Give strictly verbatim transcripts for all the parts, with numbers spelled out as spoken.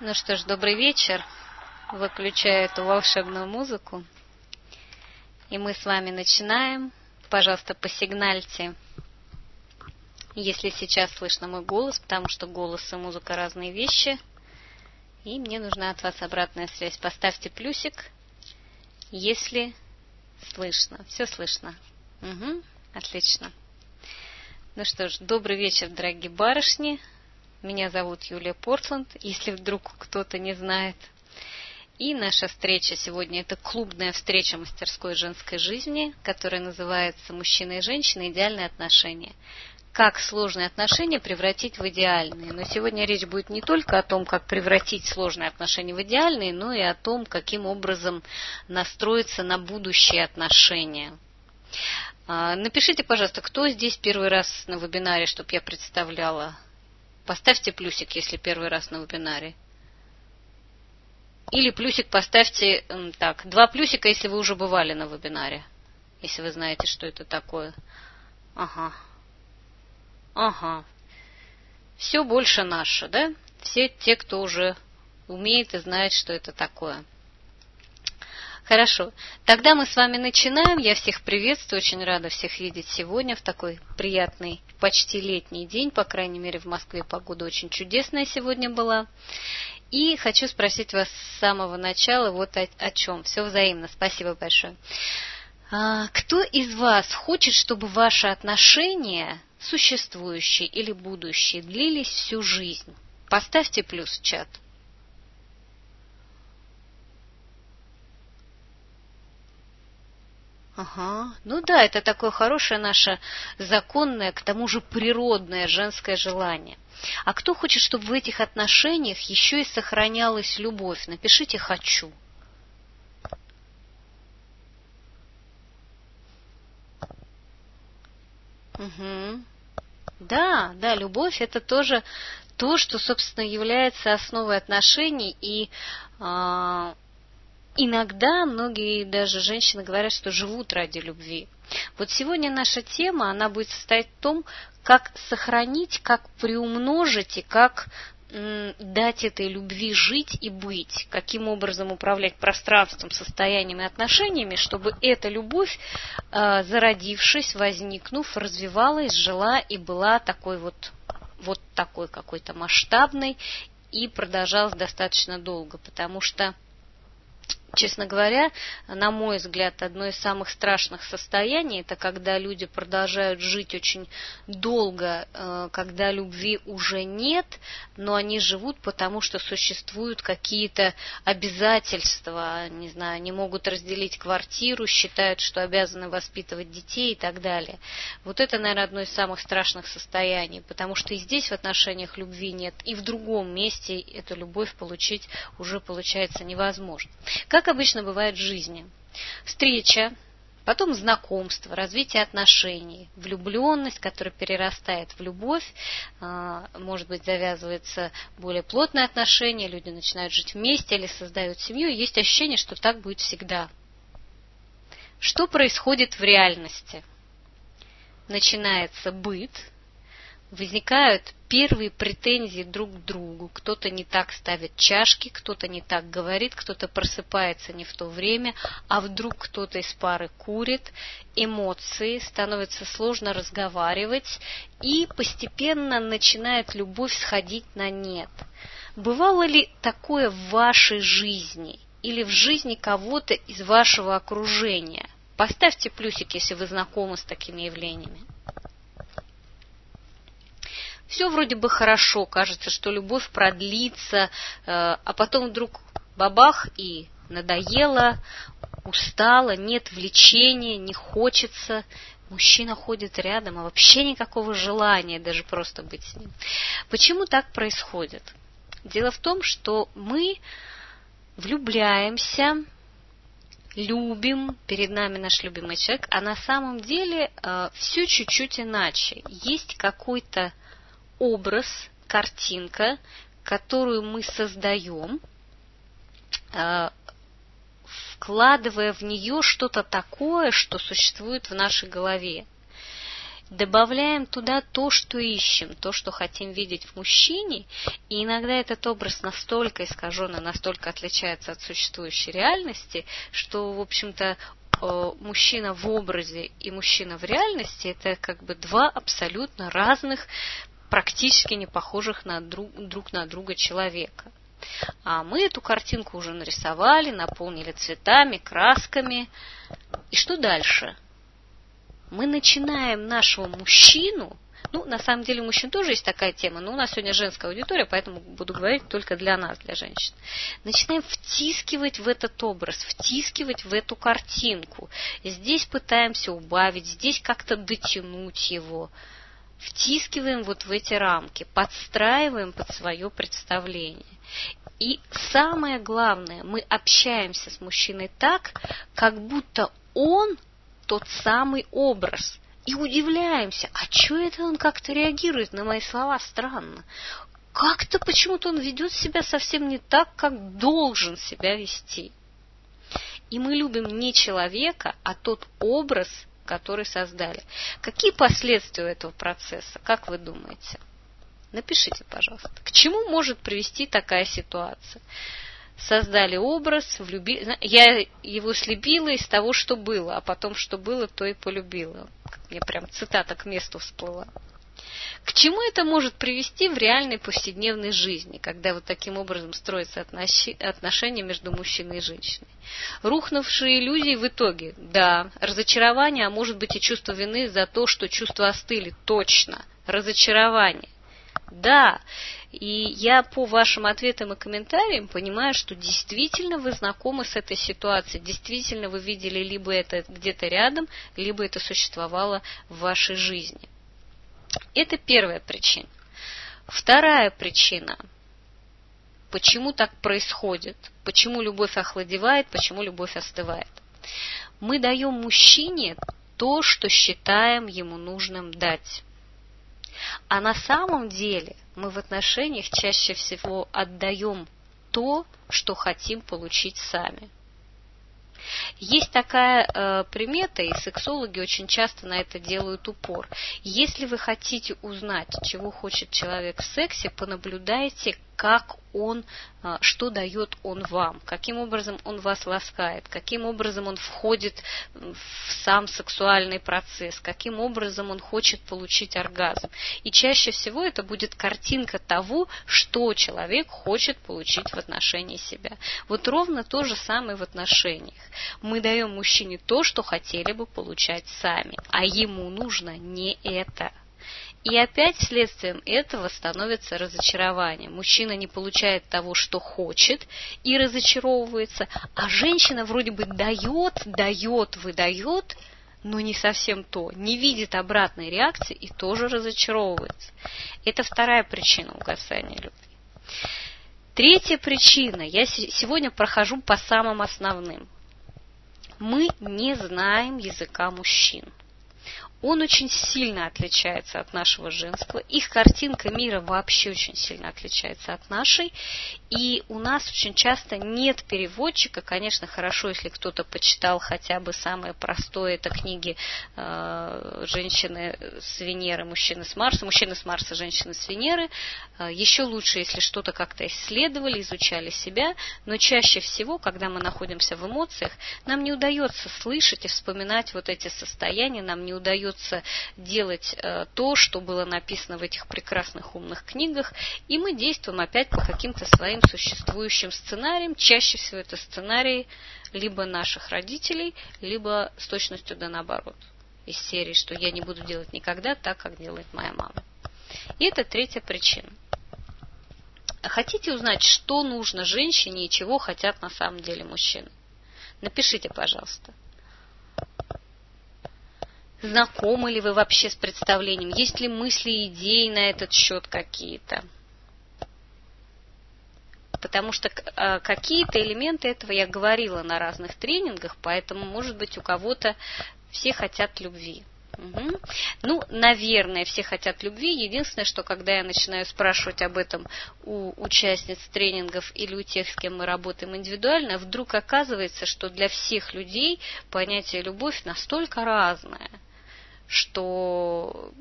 Ну что ж, добрый вечер. Выключаю эту волшебную музыку. И мы с вами начинаем. Пожалуйста, посигнальте, если сейчас слышно мой голос, потому что голос и музыка разные вещи. И мне нужна от вас обратная связь. Поставьте плюсик, если слышно. Все слышно? Угу, отлично. Ну что ж, добрый вечер, дорогие барышни. Меня зовут Юлия Портланд, если вдруг кто-то не знает. И наша встреча сегодня – это клубная встреча мастерской женской жизни, которая называется «Мужчина и женщина. Идеальные отношения». Как сложные отношения превратить в идеальные. Но сегодня речь будет не только о том, как превратить сложные отношения в идеальные, но и о том, каким образом настроиться на будущие отношения. Напишите, пожалуйста, кто здесь первый раз на вебинаре, чтобы я представляла. Поставьте плюсик, если первый раз на вебинаре. Или плюсик поставьте, так, два плюсика, если вы уже бывали на вебинаре. Если вы знаете, что это такое. Ага. Ага. Все больше наше, да? Все те, кто уже умеет и знает, что это такое. Хорошо. Тогда мы с вами начинаем. Я всех приветствую. Очень рада всех видеть сегодня в такой приятный, почти летний день. По крайней мере, в Москве погода очень чудесная сегодня была. И хочу спросить вас с самого начала вот о, о чем. Все взаимно. Спасибо большое. А, кто из вас хочет, чтобы ваши отношения, существующие или будущие, длились всю жизнь? Поставьте плюс в чат. Ага, ну да, это такое хорошее наше законное, к тому же природное женское желание. А кто хочет, чтобы в этих отношениях еще и сохранялась любовь? Напишите «хочу». Угу. Да, да, любовь – это тоже то, что, собственно, является основой отношений, и а, иногда многие даже женщины говорят, что живут ради любви. Вот сегодня наша тема, она будет состоять в том, как сохранить, как приумножить и как м, дать этой любви жить и быть, каким образом управлять пространством, состоянием и отношениями, чтобы эта любовь, э, зародившись, возникнув, развивалась, жила и была такой вот, вот такой какой-то масштабной и продолжалась достаточно долго, потому что, честно говоря, на мой взгляд, одно из самых страшных состояний – это когда люди продолжают жить очень долго, когда любви уже нет, но они живут, потому что существуют какие-то обязательства, не знаю, не могут разделить квартиру, считают, что обязаны воспитывать детей и так далее. Вот это, наверное, одно из самых страшных состояний, потому что и здесь в отношениях любви нет, и в другом месте эту любовь получить уже получается невозможно. Как обычно бывает в жизни. Встреча, потом знакомство, развитие отношений, влюбленность, которая перерастает в любовь, может быть, завязывается более плотные отношения, люди начинают жить вместе или создают семью, и есть ощущение, что так будет всегда. Что происходит в реальности? Начинается быт, возникают первые претензии друг к другу. Кто-то не так ставит чашки, кто-то не так говорит, кто-то просыпается не в то время, а вдруг кто-то из пары курит. Эмоции, становится сложно разговаривать, и постепенно начинает любовь сходить на нет. Бывало ли такое в вашей жизни или в жизни кого-то из вашего окружения? Поставьте плюсик, если вы знакомы с такими явлениями. Все вроде бы хорошо, кажется, что любовь продлится, а потом вдруг бабах и надоело, устало, нет влечения, не хочется. Мужчина ходит рядом, а вообще никакого желания даже просто быть с ним. Почему так происходит? Дело в том, что мы влюбляемся, любим, перед нами наш любимый человек, а на самом деле все чуть-чуть иначе. Есть какой-то образ, картинка, которую мы создаем, вкладывая в нее что-то такое, что существует в нашей голове. добавляем туда то, что ищем, то, что хотим видеть в мужчине, и иногда этот образ настолько искажен и настолько отличается от существующей реальности, что, в общем-то, мужчина в образе и мужчина в реальности – это как бы два абсолютно разных, практически не похожих на друг, друг на друга человека. А мы эту картинку уже нарисовали, наполнили цветами, красками. И что дальше? Мы начинаем нашего мужчину, ну, на самом деле у мужчин тоже есть такая тема, но у нас сегодня женская аудитория, поэтому буду говорить только для нас, для женщин. Начинаем втискивать в этот образ, втискивать в эту картинку. Здесь пытаемся убавить, здесь как-то дотянуть его. Втискиваем вот в эти рамки, подстраиваем под свое представление. И самое главное, мы общаемся с мужчиной так, как будто он тот самый образ. И удивляемся, а что это он как-то реагирует на мои слова странно? Как-то почему-то он ведет себя совсем не так, как должен себя вести. И мы любим не человека, а тот образ, который создали. Какие последствия у этого процесса, как вы думаете? Напишите, пожалуйста. К чему может привести такая ситуация? Создали образ, влюбили. Я его слепила из того, что было, а потом, что было, то и полюбила. Мне прям цитата к месту всплыла. К чему это может привести в реальной повседневной жизни, когда вот таким образом строятся отношения между мужчиной и женщиной? Рухнувшие иллюзии в итоге, да, разочарование, а может быть и чувство вины за то, что чувства остыли, точно, разочарование. Да, и я по вашим ответам и комментариям понимаю, что действительно вы знакомы с этой ситуацией, действительно вы видели либо это где-то рядом, либо это существовало в вашей жизни. Это первая причина. Вторая причина. Почему так происходит? Почему любовь охладевает, почему любовь остывает? Мы даем мужчине то, что считаем ему нужным дать. А на самом деле мы в отношениях чаще всего отдаем то, что хотим получить сами. Есть такая э, примета, и сексологи очень часто на это делают упор. Если вы хотите узнать, чего хочет человек в сексе, понаблюдайте, как он, э, что дает он вам, каким образом он вас ласкает, каким образом он входит в сам сексуальный процесс, каким образом он хочет получить оргазм. И чаще всего это будет картинка того, что человек хочет получить в отношении себя. Вот ровно то же самое в отношениях. Мы даем мужчине то, что хотели бы получать сами, а ему нужно не это. И опять следствием этого становится разочарование. Мужчина не получает того, что хочет, и разочаровывается, а женщина вроде бы дает, дает, выдает, но не совсем то, не видит обратной реакции и тоже разочаровывается. Это вторая причина угасания любви. Третья причина. Я сегодня прохожу по самым основным. Мы не знаем языка мужчин. Он очень сильно отличается от нашего женского. Их картинка мира вообще очень сильно отличается от нашей. И у нас очень часто нет переводчика. Конечно, хорошо, если кто-то почитал хотя бы самое простое. Это книги э, «Женщины с Венеры», «Мужчины с Марса», «Мужчины с Марса», «Женщины с Венеры». Э, еще лучше, если что-то как-то исследовали, изучали себя. Но чаще всего, когда мы находимся в эмоциях, нам не удается слышать и вспоминать вот эти состояния, нам не удается делать э, то, что было написано в этих прекрасных умных книгах, и мы действуем опять по каким-то своим существующим сценариям. Чаще всего это сценарии либо наших родителей, либо с точностью да наоборот. Из серии, что я не буду делать никогда так, как делает моя мама. И это третья причина. Хотите узнать, что нужно женщине и чего хотят на самом деле мужчины? Напишите, пожалуйста. Знакомы ли вы вообще с представлением? Есть ли мысли и идеи на этот счет какие-то? Потому что э, какие-то элементы этого я говорила на разных тренингах, поэтому, может быть, у кого-то все хотят любви. Угу. Ну, наверное, все хотят любви. Единственное, что когда я начинаю спрашивать об этом у участниц тренингов или у тех, с кем мы работаем индивидуально, вдруг оказывается, что для всех людей понятие любовь настолько разное, что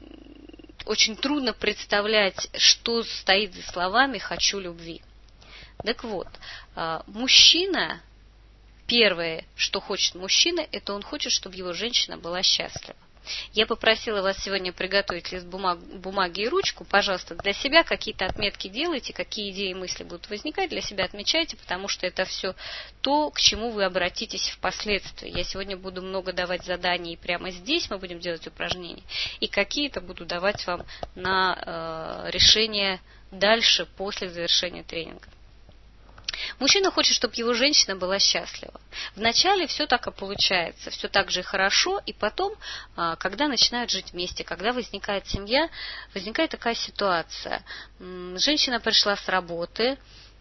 очень трудно представлять, что стоит за словами «хочу любви». Так вот, мужчина, первое, что хочет мужчина, это он хочет, чтобы его женщина была счастлива. Я попросила вас сегодня приготовить лист бумаг, бумаги и ручку. Пожалуйста, для себя какие-то отметки делайте, какие идеи и мысли будут возникать, для себя отмечайте, потому что это все то, к чему вы обратитесь впоследствии. Я сегодня буду много давать заданий прямо здесь, мы будем делать упражнения, и какие-то буду давать вам на э, решение дальше, после завершения тренинга. Мужчина хочет, чтобы его женщина была счастлива. Вначале все так и получается, все так же и хорошо, и потом, когда начинают жить вместе, когда возникает семья, возникает такая ситуация. Женщина пришла с работы,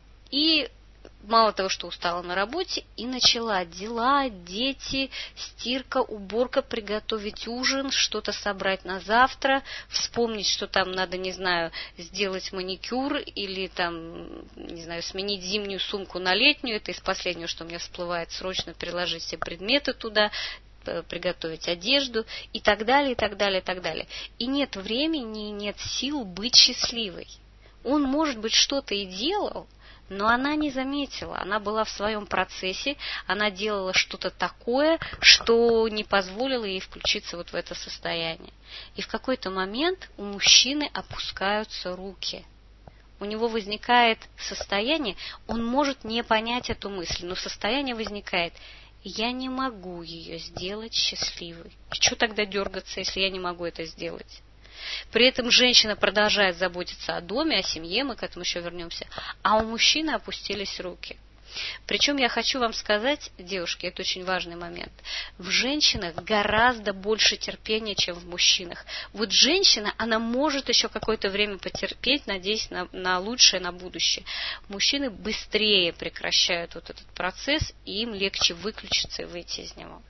и мало того, что устала на работе, и начала дела, дети, стирка, уборка, приготовить ужин, что-то собрать на завтра, вспомнить, что там надо, не знаю, сделать маникюр или там, не знаю, сменить зимнюю сумку на летнюю. Это из последнего, что у меня всплывает, срочно приложить все предметы туда, приготовить одежду и так далее, и так далее, и так далее. И нет времени, нет сил быть счастливой. Он, может быть, что-то и делал, но она не заметила, она была в своем процессе, она делала что-то такое, что не позволило ей включиться вот в это состояние. И в какой-то момент у мужчины опускаются руки. У него возникает состояние, он может не понять эту мысль, но состояние возникает: я не могу ее сделать счастливой. И что тогда дергаться, если я не могу это сделать? При этом женщина продолжает заботиться о доме, о семье, мы к этому еще вернемся, а у мужчины опустились руки. Причем я хочу вам сказать, девушки, это очень важный момент, в женщинах гораздо больше терпения, чем в мужчинах. Вот женщина, она может еще какое-то время потерпеть, надеясь на, на лучшее, на будущее. Мужчины быстрее прекращают вот этот процесс, и им легче выключиться и выйти из него.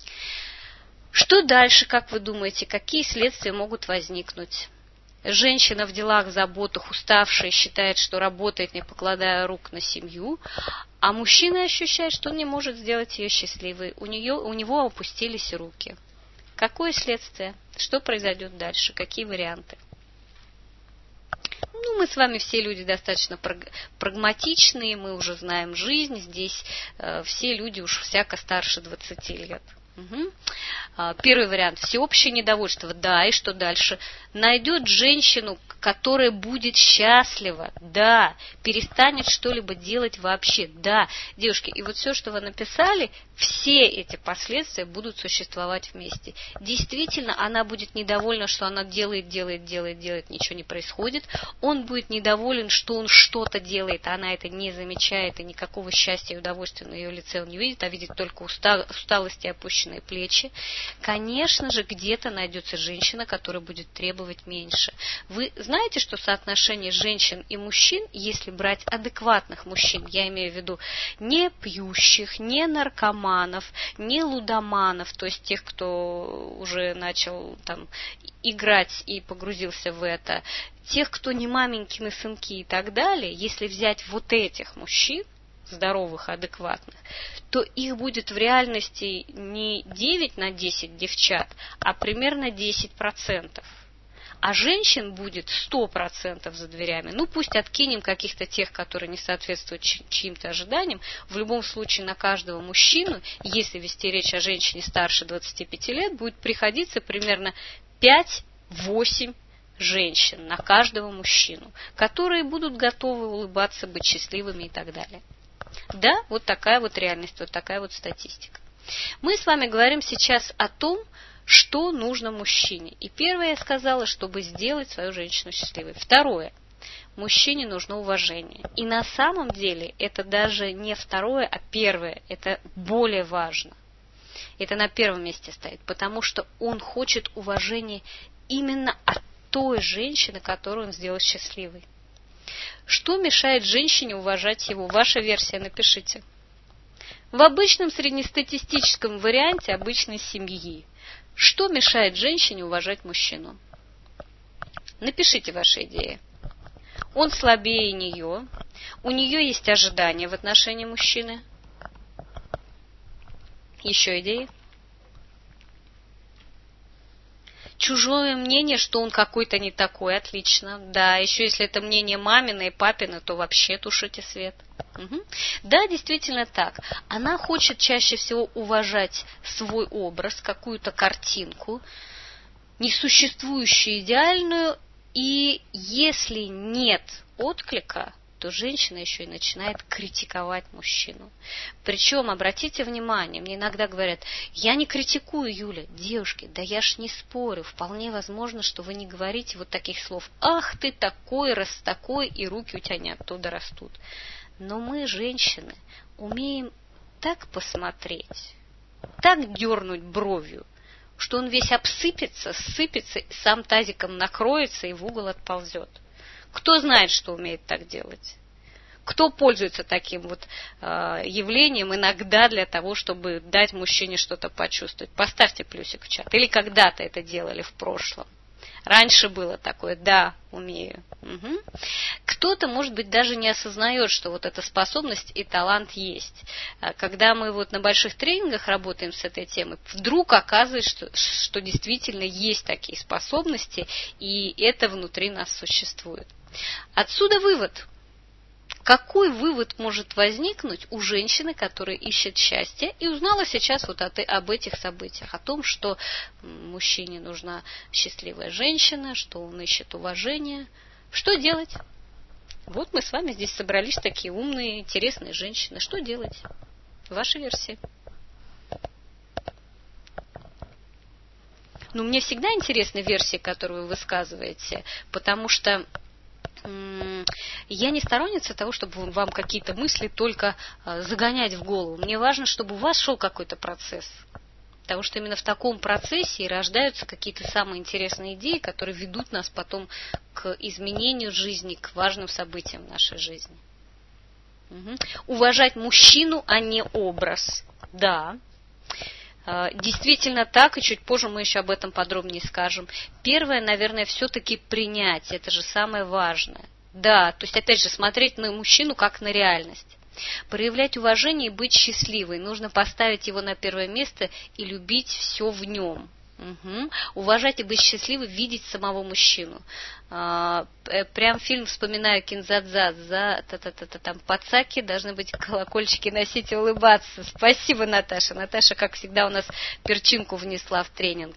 Что дальше, как вы думаете, какие следствия могут возникнуть? Женщина в делах, заботах, уставшая, считает, что работает, не покладая рук на семью, а мужчина ощущает, что он не может сделать ее счастливой. У, нее, у него опустились руки. Какое следствие? Что произойдет дальше? Какие варианты? Ну, мы с вами все люди достаточно прагматичные, мы уже знаем жизнь, здесь э, все люди уж всяко старше двадцати лет. Угу. Первый вариант. Всеобщее недовольство. Да, и что дальше? Найдет женщину, которая будет счастлива. Да. Перестанет что-либо делать вообще. Да. Девушки, и вот все, что вы написали, все эти последствия будут существовать вместе. Действительно, она будет недовольна, что она делает, делает, делает, делает, ничего не происходит. Он будет недоволен, что он что-то делает, а она это не замечает, и никакого счастья и удовольствия на ее лице он не видит, а видит только усталость и опущенные плечи. Конечно же, где-то найдется женщина, которая будет требовать меньше. Вы знаете, что соотношение женщин и мужчин, если брать адекватных мужчин, я имею в виду не пьющих, не наркоманов, не лудоманов, то есть тех, кто уже начал там играть и погрузился в это, тех, кто не маменькины сынки и так далее, если взять вот этих мужчин, здоровых, адекватных, то их будет в реальности не девять на десять девчат, а примерно десять процентов. А женщин будет сто процентов за дверями. Ну, пусть откинем каких-то тех, которые не соответствуют чьим-то ожиданиям. В любом случае на каждого мужчину, если вести речь о женщине старше двадцати пяти лет, будет приходиться примерно пять-восемь женщин на каждого мужчину, которые будут готовы улыбаться, быть счастливыми и так далее. Да, вот такая вот реальность, вот такая вот статистика. Мы с вами говорим сейчас о том, что нужно мужчине. И первое я сказала, чтобы сделать свою женщину счастливой. Второе. Мужчине нужно уважение. И на самом деле это даже не второе, а первое. Это более важно. Это на первом месте стоит, потому что он хочет уважения именно от той женщины, которую он сделал счастливой. Что мешает женщине уважать его? Ваша версия напишите. В обычном среднестатистическом варианте обычной семьи. Что мешает женщине уважать мужчину? Напишите ваши идеи. Он слабее нее. У нее есть ожидания в отношении мужчины. Еще идеи? чужое мнение, что он какой-то не такой, отлично. Да, еще если это мнение мамина и папина, то вообще тушите свет. Угу. Да, действительно так. Она хочет чаще всего уважать свой образ, какую-то картинку, несуществующую идеальную, и если нет отклика, то женщина еще и начинает критиковать мужчину. Причем, обратите внимание, мне иногда говорят, я не критикую, Юля. Девушки, да я ж не спорю, вполне возможно, что вы не говорите вот таких слов. Ах, ты такой, раз такой, и руки у тебя не оттуда растут. Но мы, женщины, умеем так посмотреть, так дернуть бровью, что он весь обсыпется, сыпется, сам тазиком накроется и в угол отползет. Кто знает, что умеет так делать? Кто пользуется таким вот э, явлением иногда для того, чтобы дать мужчине что-то почувствовать? Поставьте плюсик в чат. Или когда-то это делали в прошлом. Раньше было такое, да, умею. Угу. Кто-то, может быть, даже не осознает, что вот эта способность и талант есть. Когда мы вот на больших тренингах работаем с этой темой, вдруг оказывается, что, что действительно есть такие способности, и это внутри нас существует. Отсюда вывод. Какой вывод может возникнуть у женщины, которая ищет счастье и узнала сейчас вот об этих событиях, о том, что мужчине нужна счастливая женщина, что он ищет уважение. Что делать? Вот мы с вами здесь собрались такие умные, интересные женщины. Что делать? Ваша версия. Ну, мне всегда интересны версии, которые вы высказываете, потому что я не сторонница того, чтобы вам какие-то мысли только загонять в голову. Мне важно, чтобы у вас шел какой-то процесс. Потому что именно в таком процессе и рождаются какие-то самые интересные идеи, которые ведут нас потом к изменению жизни, к важным событиям в нашей жизни. Угу. Уважать мужчину, а не образ. Да. Действительно так, и чуть позже мы еще об этом подробнее скажем. Первое, наверное, все-таки принять, это же самое важное. Да, то есть, опять же, смотреть на мужчину как на реальность. Проявлять уважение и быть счастливой. Нужно поставить его на первое место и любить все в нем. Угу. Уважать и быть счастливой, видеть самого мужчину. А, прям фильм вспоминаю Кинзадза, за та-та-та-та, там пацаки должны быть колокольчики носить и улыбаться. Спасибо, Наташа. Наташа, как всегда, у нас перчинку внесла в тренинг.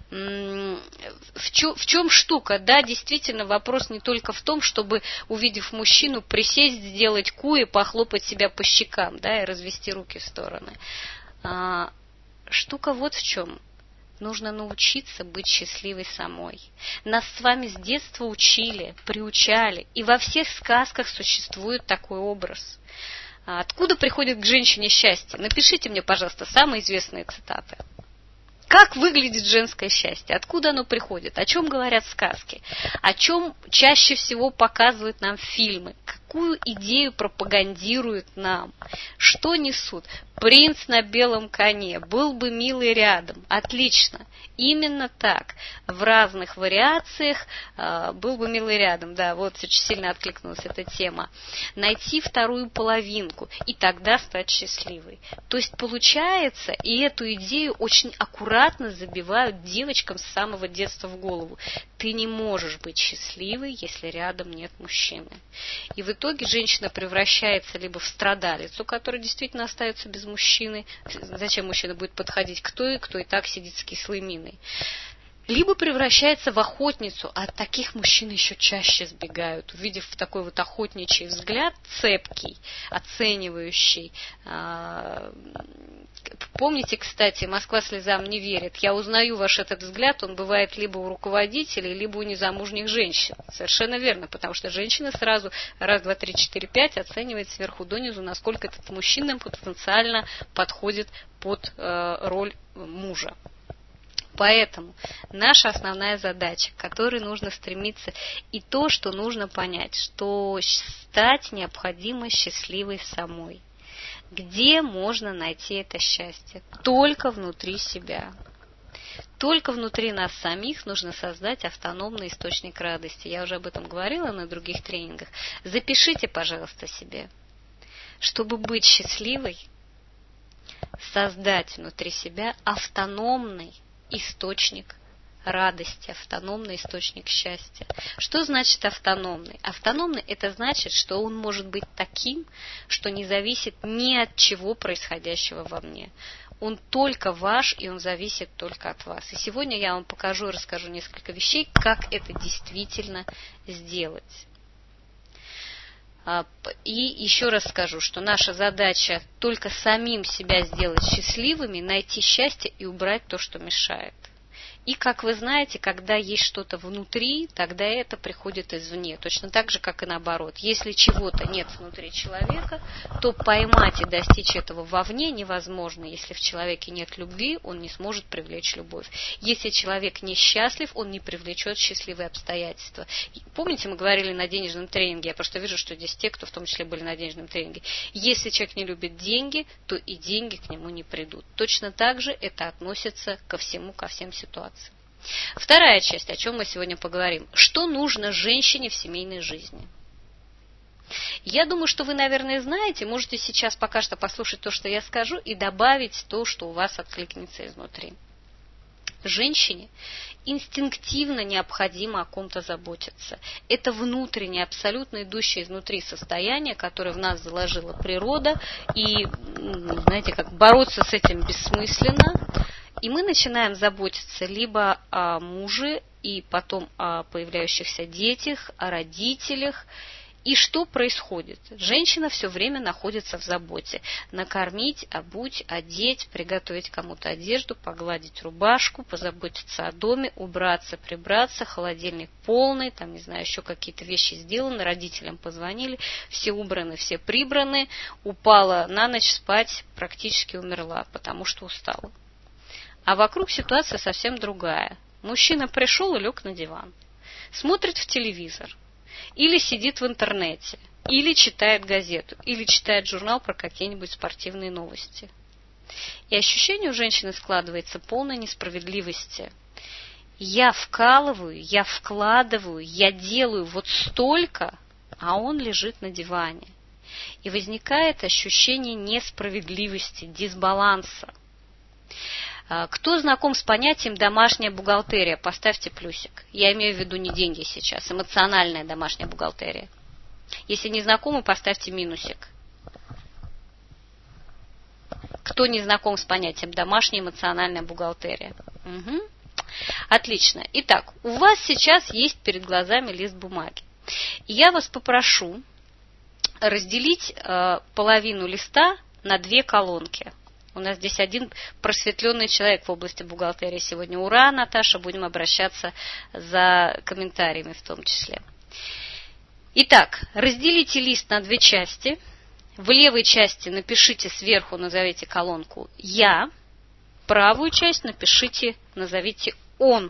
В чем, в чем штука? Да, действительно, вопрос не только в том, чтобы, увидев мужчину, присесть, сделать ку и похлопать себя по щекам, да, и развести руки в стороны. А, штука вот в чем. Нужно научиться быть счастливой самой. Нас с вами с детства учили, приучали, и во всех сказках существует такой образ. Откуда приходит к женщине счастье? Напишите мне, пожалуйста, самые известные цитаты. Как выглядит женское счастье? Откуда оно приходит? О чем говорят сказки? О чем чаще всего показывают нам фильмы? Какую идею пропагандируют нам? Что несут? Принц на белом коне. Был бы милый рядом. Отлично. Именно так. В разных вариациях э, был бы милый рядом. Да, вот очень сильно откликнулась эта тема. Найти вторую половинку и тогда стать счастливой. То есть получается, и эту идею очень аккуратно забивают девочкам с самого детства в голову. Ты не можешь быть счастливой, если рядом нет мужчины. И в итоге женщина превращается либо в страдалицу, которая действительно остается без мужчины. Зачем мужчина будет подходить к той, кто и так сидит с кислой миной? Либо превращается в охотницу, а от таких мужчин еще чаще сбегают, увидев такой вот охотничий взгляд, цепкий, оценивающий. Помните, кстати, «Москва слезам не верит». Я узнаю ваш этот взгляд, он бывает либо у руководителей, либо у незамужних женщин. Совершенно верно, потому что женщина сразу раз, два, три, четыре, пять оценивает сверху донизу, насколько этот мужчина потенциально подходит под э, роль мужа. Поэтому наша основная задача, к которой нужно стремиться, и то, что нужно понять, что стать необходимо счастливой самой. Где можно найти это счастье? Только внутри себя. Только внутри нас самих нужно создать автономный источник радости. Я уже об этом говорила на других тренингах. Запишите, пожалуйста, себе. Чтобы быть счастливой, создать внутри себя автономный источник радости, автономный источник счастья. Что значит автономный? Автономный – это значит, что он может быть таким, что не зависит ни от чего происходящего во мне. Он только ваш, и он зависит только от вас. И сегодня я вам покажу и расскажу несколько вещей, как это действительно сделать. И еще раз скажу, что наша задача только самим себя сделать счастливыми, найти счастье и убрать то, что мешает. И, как вы знаете, когда есть что-то внутри, тогда это приходит извне. Точно так же, как и наоборот. Если чего-то нет внутри человека, то поймать и достичь этого вовне невозможно. Если в человеке нет любви, он не сможет привлечь любовь. Если человек несчастлив, он не привлечет счастливые обстоятельства. Помните, мы говорили на денежном тренинге, я просто вижу, что здесь те, кто в том числе были на денежном тренинге. Если человек не любит деньги, то и деньги к нему не придут. Точно так же это относится ко всему, ко всем ситуациям. Вторая часть, о чем мы сегодня поговорим. Что нужно женщине в семейной жизни? Я думаю, что вы, наверное, знаете, можете сейчас пока что послушать то, что я скажу, и добавить то, что у вас откликнется изнутри. Женщине инстинктивно необходимо о ком-то заботиться. Это внутреннее, абсолютно идущее изнутри состояние, которое в нас заложила природа, и, знаете, как бороться с этим бессмысленно. И мы начинаем заботиться либо о муже, и потом о появляющихся детях, о родителях. И что происходит? Женщина все время находится в заботе. Накормить, обуть, одеть, приготовить кому-то одежду, погладить рубашку, позаботиться о доме, убраться, прибраться, холодильник полный, там, не знаю, еще какие-то вещи сделаны, родителям позвонили, все убраны, все прибраны, упала на ночь спать, практически умерла, потому что устала. А вокруг ситуация совсем другая. Мужчина пришел и лег на диван, смотрит в телевизор, или сидит в интернете, или читает газету, или читает журнал про какие-нибудь спортивные новости. И ощущение у женщины складывается полной несправедливости. Я вкалываю, я вкладываю, я делаю вот столько, а он лежит на диване. И возникает ощущение несправедливости, дисбаланса. Кто знаком с понятием домашняя бухгалтерия? Поставьте плюсик. Я имею в виду не деньги сейчас, эмоциональная домашняя бухгалтерия. Если не знакомы, поставьте минусик. Кто не знаком с понятием домашняя эмоциональная бухгалтерия? Угу. Отлично. Итак, у вас сейчас есть перед глазами лист бумаги. И я вас попрошу разделить э, половину листа на две колонки. У нас здесь один просветленный человек в области бухгалтерии сегодня. Ура, Наташа, будем обращаться за комментариями в том числе. Итак, разделите лист на две части. В левой части напишите сверху, назовите колонку «Я». Правую часть напишите, назовите «Он».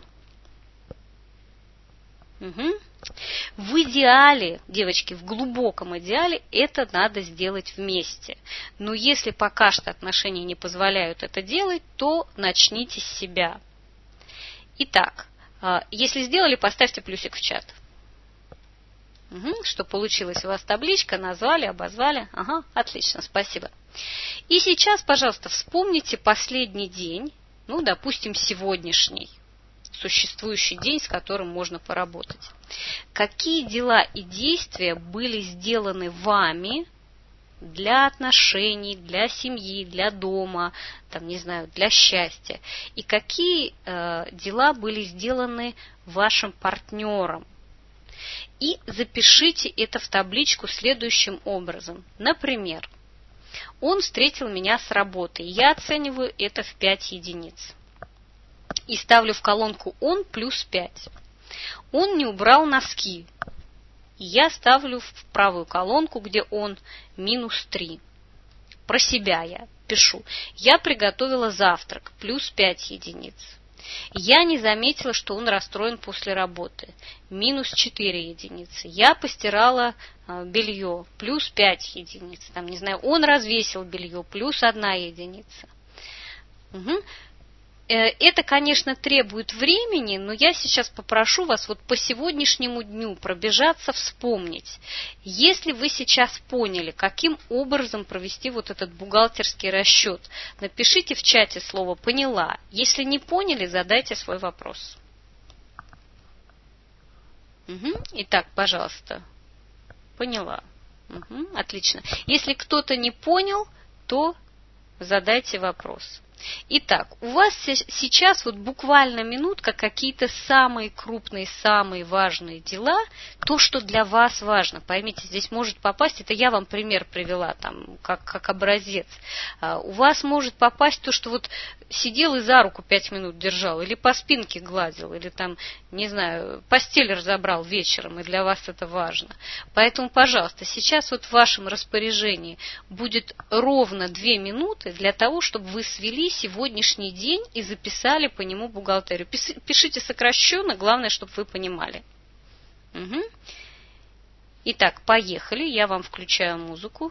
Угу. В идеале, девочки, в глубоком идеале это надо сделать вместе. Но если пока что отношения не позволяют это делать, то начните с себя. Итак, если сделали, поставьте плюсик в чат. Угу, что получилось у вас табличка, назвали, обозвали. Ага, отлично, спасибо. И сейчас, пожалуйста, вспомните последний день, ну, допустим, сегодняшний, существующий день, с которым можно поработать. Какие дела и действия были сделаны вами для отношений, для семьи, для дома, там, не знаю, для счастья? И какие э, дела были сделаны вашим партнером? И запишите это в табличку следующим образом. Например, он встретил меня с работы. Я оцениваю это в пять единиц. И ставлю в колонку «Он» плюс пять. Он не убрал носки. И я ставлю в правую колонку, где он, минус три. Про себя я пишу. Я приготовила завтрак, плюс пять единиц. Я не заметила, что он расстроен после работы, минус четыре единицы. Я постирала белье, плюс пять единиц. Там, не знаю, он развесил белье, плюс одна единица. Угу. Это, конечно, требует времени, но я сейчас попрошу вас вот по сегодняшнему дню пробежаться, вспомнить. Если вы сейчас поняли, каким образом провести вот этот бухгалтерский расчет, напишите в чате слово «поняла». Если не поняли, задайте свой вопрос. Угу. Итак, пожалуйста. Поняла. Угу. Отлично. Если кто-то не понял, то задайте вопрос. Итак, у вас сейчас вот буквально минутка, какие-то самые крупные, самые важные дела, то, что для вас важно. Поймите, здесь может попасть, это я вам пример привела, там, как, как образец. У вас может попасть то, что вот сидел и за руку пять минут держал, или по спинке гладил, или там, не знаю, постель разобрал вечером, и для вас это важно. Поэтому, пожалуйста, сейчас вот в вашем распоряжении будет ровно две минуты для того, чтобы вы свели сегодняшний день и записали по нему бухгалтерию. Пишите сокращенно, главное, чтобы вы понимали. Угу. Итак, поехали. Я вам включаю музыку.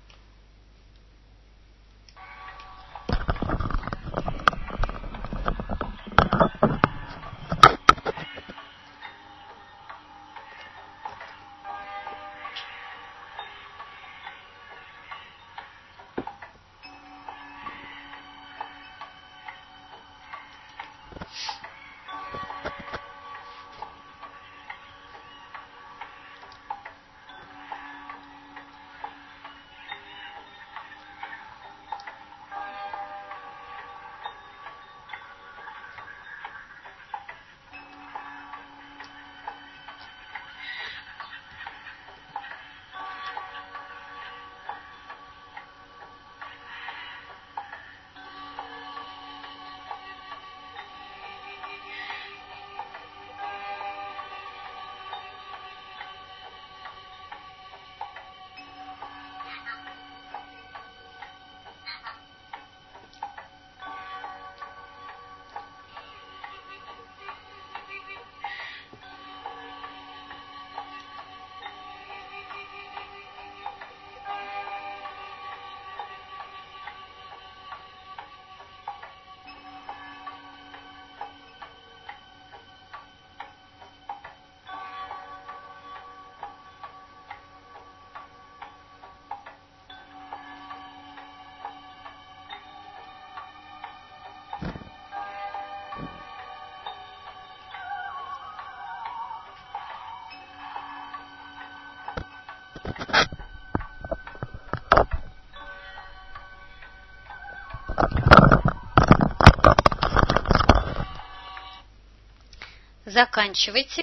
Заканчивайте.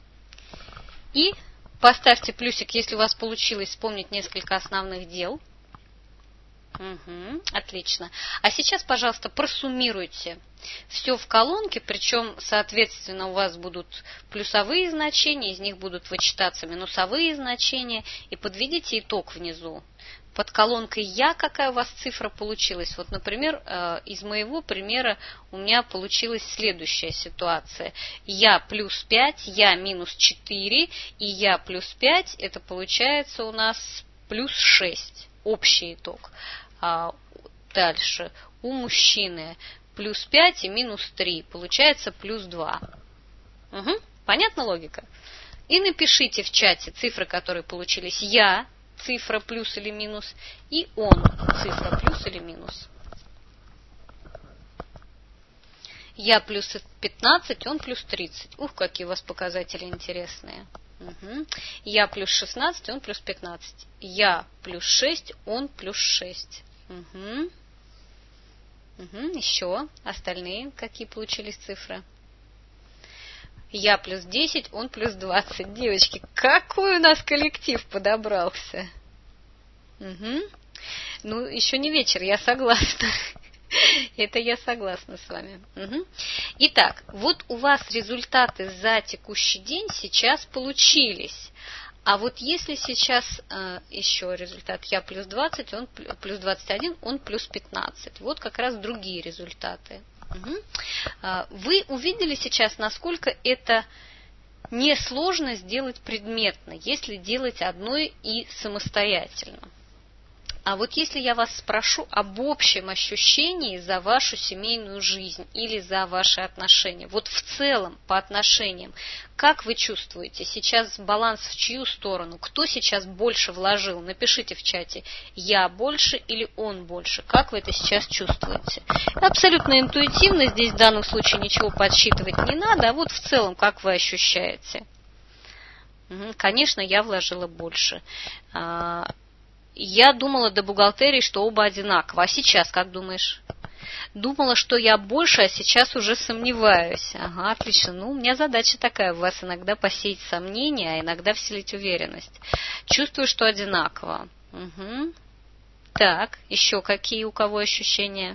И поставьте плюсик, если у вас получилось вспомнить несколько основных дел. Угу, отлично. А сейчас, пожалуйста, просуммируйте все в колонке, причем, соответственно, у вас будут плюсовые значения, из них будут вычитаться минусовые значения, и подведите итог внизу. Под колонкой «Я» какая у вас цифра получилась? Вот, например, из моего примера у меня получилась следующая ситуация. Я плюс пять, я минус четыре, и я плюс пять, это получается у нас плюс шесть. Общий итог. Дальше. У мужчины плюс пять и минус три. Получается плюс два. Угу. Понятна логика? И напишите в чате цифры, которые получились. Я, цифра плюс или минус, и он, цифра плюс или минус. Я плюс пятнадцать, он плюс тридцать. Ух, какие у вас показатели интересные. Угу. Я плюс шестнадцать, он плюс пятнадцать. Я плюс шесть, он плюс шесть. Угу. Угу. Еще остальные какие получились цифры? Я плюс десять, он плюс двадцать. Девочки, какой у нас коллектив подобрался. Угу. Ну, еще не вечер, я согласна. Это я согласна с вами. Угу. Итак, вот у вас результаты за текущий день сейчас получились. А вот если сейчас э, еще результат я плюс двадцать, он плюс двадцать один, он плюс пятнадцать. Вот как раз другие результаты. Угу. Вы увидели сейчас, насколько это несложно сделать предметно, если делать одной и самостоятельно. А вот если я вас спрошу об общем ощущении за вашу семейную жизнь или за ваши отношения, вот в целом по отношениям, как вы чувствуете? Сейчас баланс в чью сторону? Кто сейчас больше вложил? Напишите в чате, я больше или он больше. Как вы это сейчас чувствуете? Абсолютно интуитивно, здесь в данном случае ничего подсчитывать не надо, а вот в целом, как вы ощущаете? Угу. Конечно, я вложила больше. Я думала до бухгалтерии, что оба одинаково. А сейчас, как думаешь? Думала, что я больше, а сейчас уже сомневаюсь. Ага, отлично. Ну, у меня задача такая, у вас иногда посеять сомнения, а иногда вселить уверенность. Чувствую, что одинаково. Угу. Так, еще какие у кого ощущения?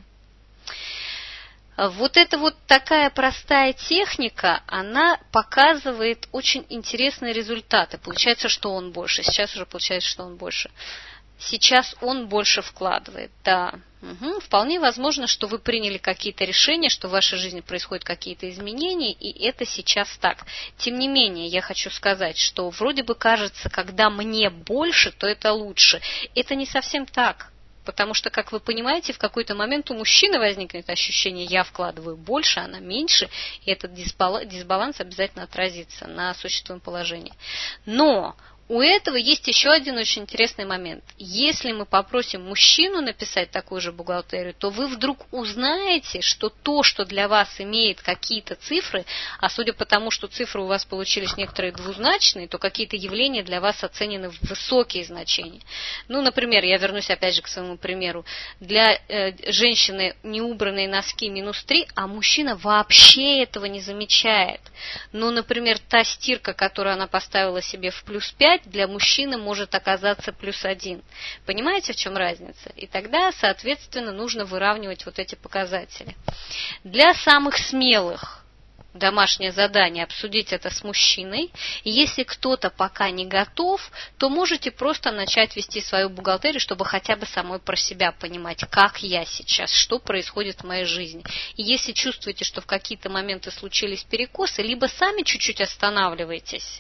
Вот эта вот такая простая техника, она показывает очень интересные результаты. Получается, что он больше. Сейчас уже получается, что он больше. Сейчас он больше вкладывает, да. Угу. Вполне возможно, что вы приняли какие-то решения, что в вашей жизни происходят какие-то изменения, и это сейчас так. Тем не менее, я хочу сказать, что вроде бы кажется, когда мне больше, то это лучше. Это не совсем так. Потому что, как вы понимаете, в какой-то момент у мужчины возникнет ощущение, я вкладываю больше, она меньше, и этот дисбаланс обязательно отразится на существуемом положении. Но у этого есть еще один очень интересный момент. Если мы попросим мужчину написать такую же бухгалтерию, то вы вдруг узнаете, что то, что для вас имеет какие-то цифры, а судя по тому, что цифры у вас получились некоторые двузначные, то какие-то явления для вас оценены в высокие значения. Ну, например, я вернусь опять же к своему примеру. Для э, женщины неубранные носки минус три, а мужчина вообще этого не замечает. Ну, например, та стирка, которую она поставила себе в плюс пять, для мужчины может оказаться плюс один. Понимаете, в чем разница? И тогда, соответственно, нужно выравнивать вот эти показатели. Для самых смелых домашнее задание обсудить это с мужчиной. И если кто-то пока не готов, то можете просто начать вести свою бухгалтерию, чтобы хотя бы самой про себя понимать, как я сейчас, что происходит в моей жизни. И если чувствуете, что в какие-то моменты случились перекосы, либо сами чуть-чуть останавливаетесь,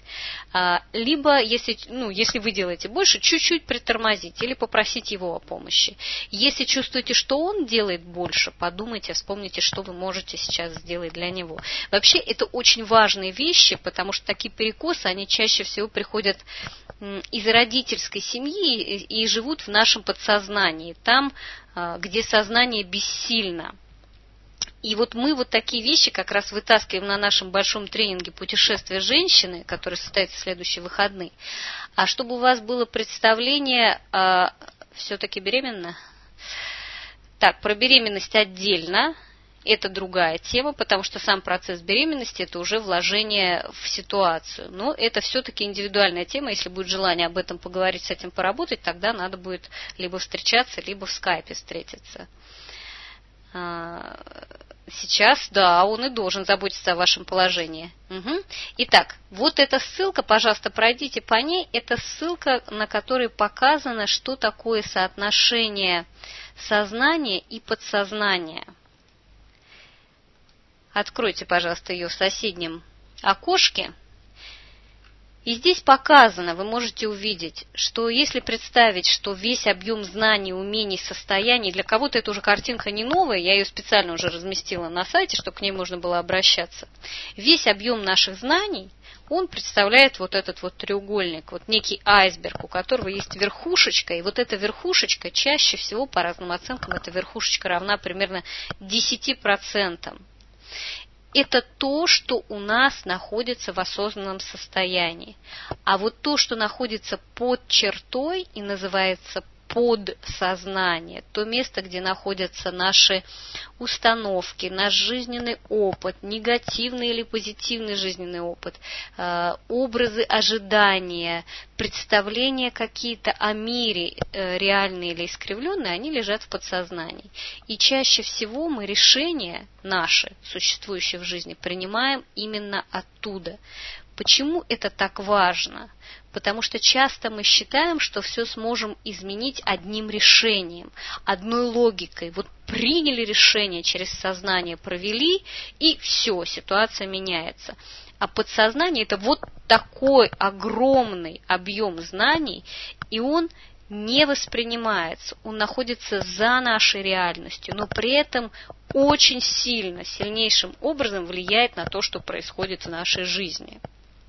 либо, если, ну, если вы делаете больше, чуть-чуть притормозите или попросите его о помощи. Если чувствуете, что он делает больше, подумайте, вспомните, что вы можете сейчас сделать для него. Вообще, это очень важные вещи, потому что такие перекосы, они чаще всего приходят из родительской семьи и живут в нашем подсознании, там, где сознание бессильно. И вот мы вот такие вещи как раз вытаскиваем на нашем большом тренинге «Путешествие женщины», который состоится в следующие выходные. А чтобы у вас было представление, все-таки беременна? Так, про беременность отдельно. Это другая тема, потому что сам процесс беременности – это уже вложение в ситуацию. Но это все-таки индивидуальная тема. Если будет желание об этом поговорить, с этим поработать, тогда надо будет либо встречаться, либо в скайпе встретиться. Сейчас, да, он и должен заботиться о вашем положении. Угу. Итак, вот эта ссылка, пожалуйста, пройдите по ней. Это ссылка, на которой показано, что такое соотношение сознания и подсознания. Откройте, пожалуйста, ее в соседнем окошке. И здесь показано, вы можете увидеть, что если представить, что весь объем знаний, умений, состояний, для кого-то это уже картинка не новая, я ее специально уже разместила на сайте, чтобы к ней можно было обращаться. Весь объем наших знаний, он представляет вот этот вот треугольник, вот некий айсберг, у которого есть верхушечка, и вот эта верхушечка чаще всего, по разным оценкам, эта верхушечка равна примерно десяти процентам. Это то, что у нас находится в осознанном состоянии. А вот то, что находится под чертой и называется подсознание, то место, где находятся наши установки, наш жизненный опыт, негативный или позитивный жизненный опыт, образы ожидания, представления какие-то о мире, реальные или искривленные, они лежат в подсознании. И чаще всего мы решения наши, существующие в жизни, принимаем именно оттуда. Почему это так важно? Потому что часто мы считаем, что все сможем изменить одним решением, одной логикой. Вот приняли решение, через сознание провели, и все, ситуация меняется. А подсознание – это вот такой огромный объем знаний, и он не воспринимается, он находится за нашей реальностью, но при этом очень сильно, сильнейшим образом влияет на то, что происходит в нашей жизни.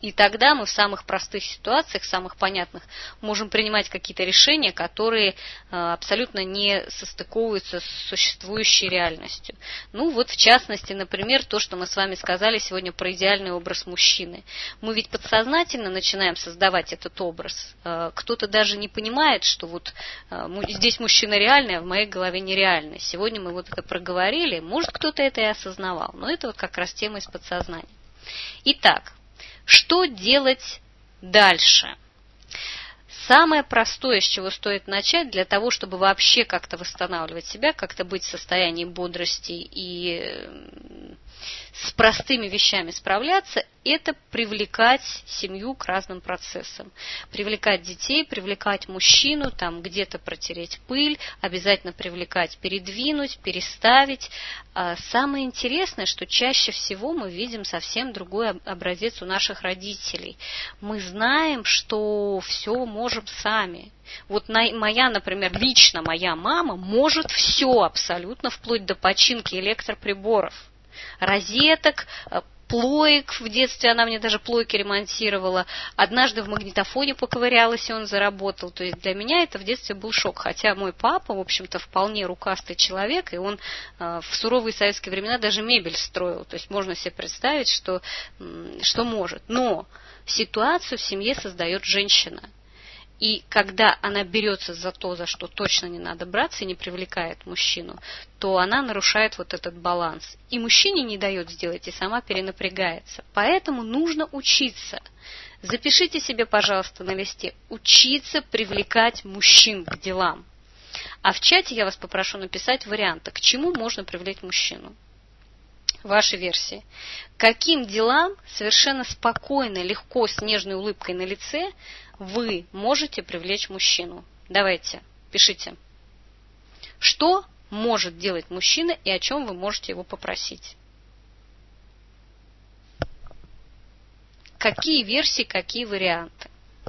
И тогда мы в самых простых ситуациях, самых понятных, можем принимать какие-то решения, которые абсолютно не состыковываются с существующей реальностью. Ну вот в частности, например, то, что мы с вами сказали сегодня про идеальный образ мужчины. Мы ведь подсознательно начинаем создавать этот образ. Кто-то даже не понимает, что вот здесь мужчина реальный, а в моей голове нереальный. Сегодня мы вот это проговорили, может кто-то это и осознавал, но это вот как раз тема из подсознания. Итак, что делать дальше? Самое простое, с чего стоит начать, для того, чтобы вообще как-то восстанавливать себя, как-то быть в состоянии бодрости и с простыми вещами справляться, это привлекать семью к разным процессам. Привлекать детей, привлекать мужчину, там где-то протереть пыль, обязательно привлекать, передвинуть, переставить. А самое интересное, что чаще всего мы видим совсем другой образец у наших родителей. Мы знаем, что все можем сами. Вот моя, например, лично моя мама может все абсолютно, вплоть до починки электроприборов. Розеток, плоек, в детстве она мне даже плойки ремонтировала. Однажды в магнитофоне поковырялась, и он заработал. То есть для меня это в детстве был шок. Хотя мой папа, в общем-то, вполне рукастый человек, и он в суровые советские времена даже мебель строил. То есть можно себе представить, что, что может. Но ситуацию в семье создает женщина. И когда она берется за то, за что точно не надо браться, и не привлекает мужчину, то она нарушает вот этот баланс. И мужчине не дает сделать, и сама перенапрягается. Поэтому нужно учиться. Запишите себе, пожалуйста, на листе. Учиться привлекать мужчин к делам. А в чате я вас попрошу написать варианты, к чему можно привлечь мужчину. Ваши версии. Каким делам совершенно спокойно, легко, с нежной улыбкой на лице вы можете привлечь мужчину? Давайте, пишите. Что может делать мужчина и о чем вы можете его попросить? Какие версии, какие варианты?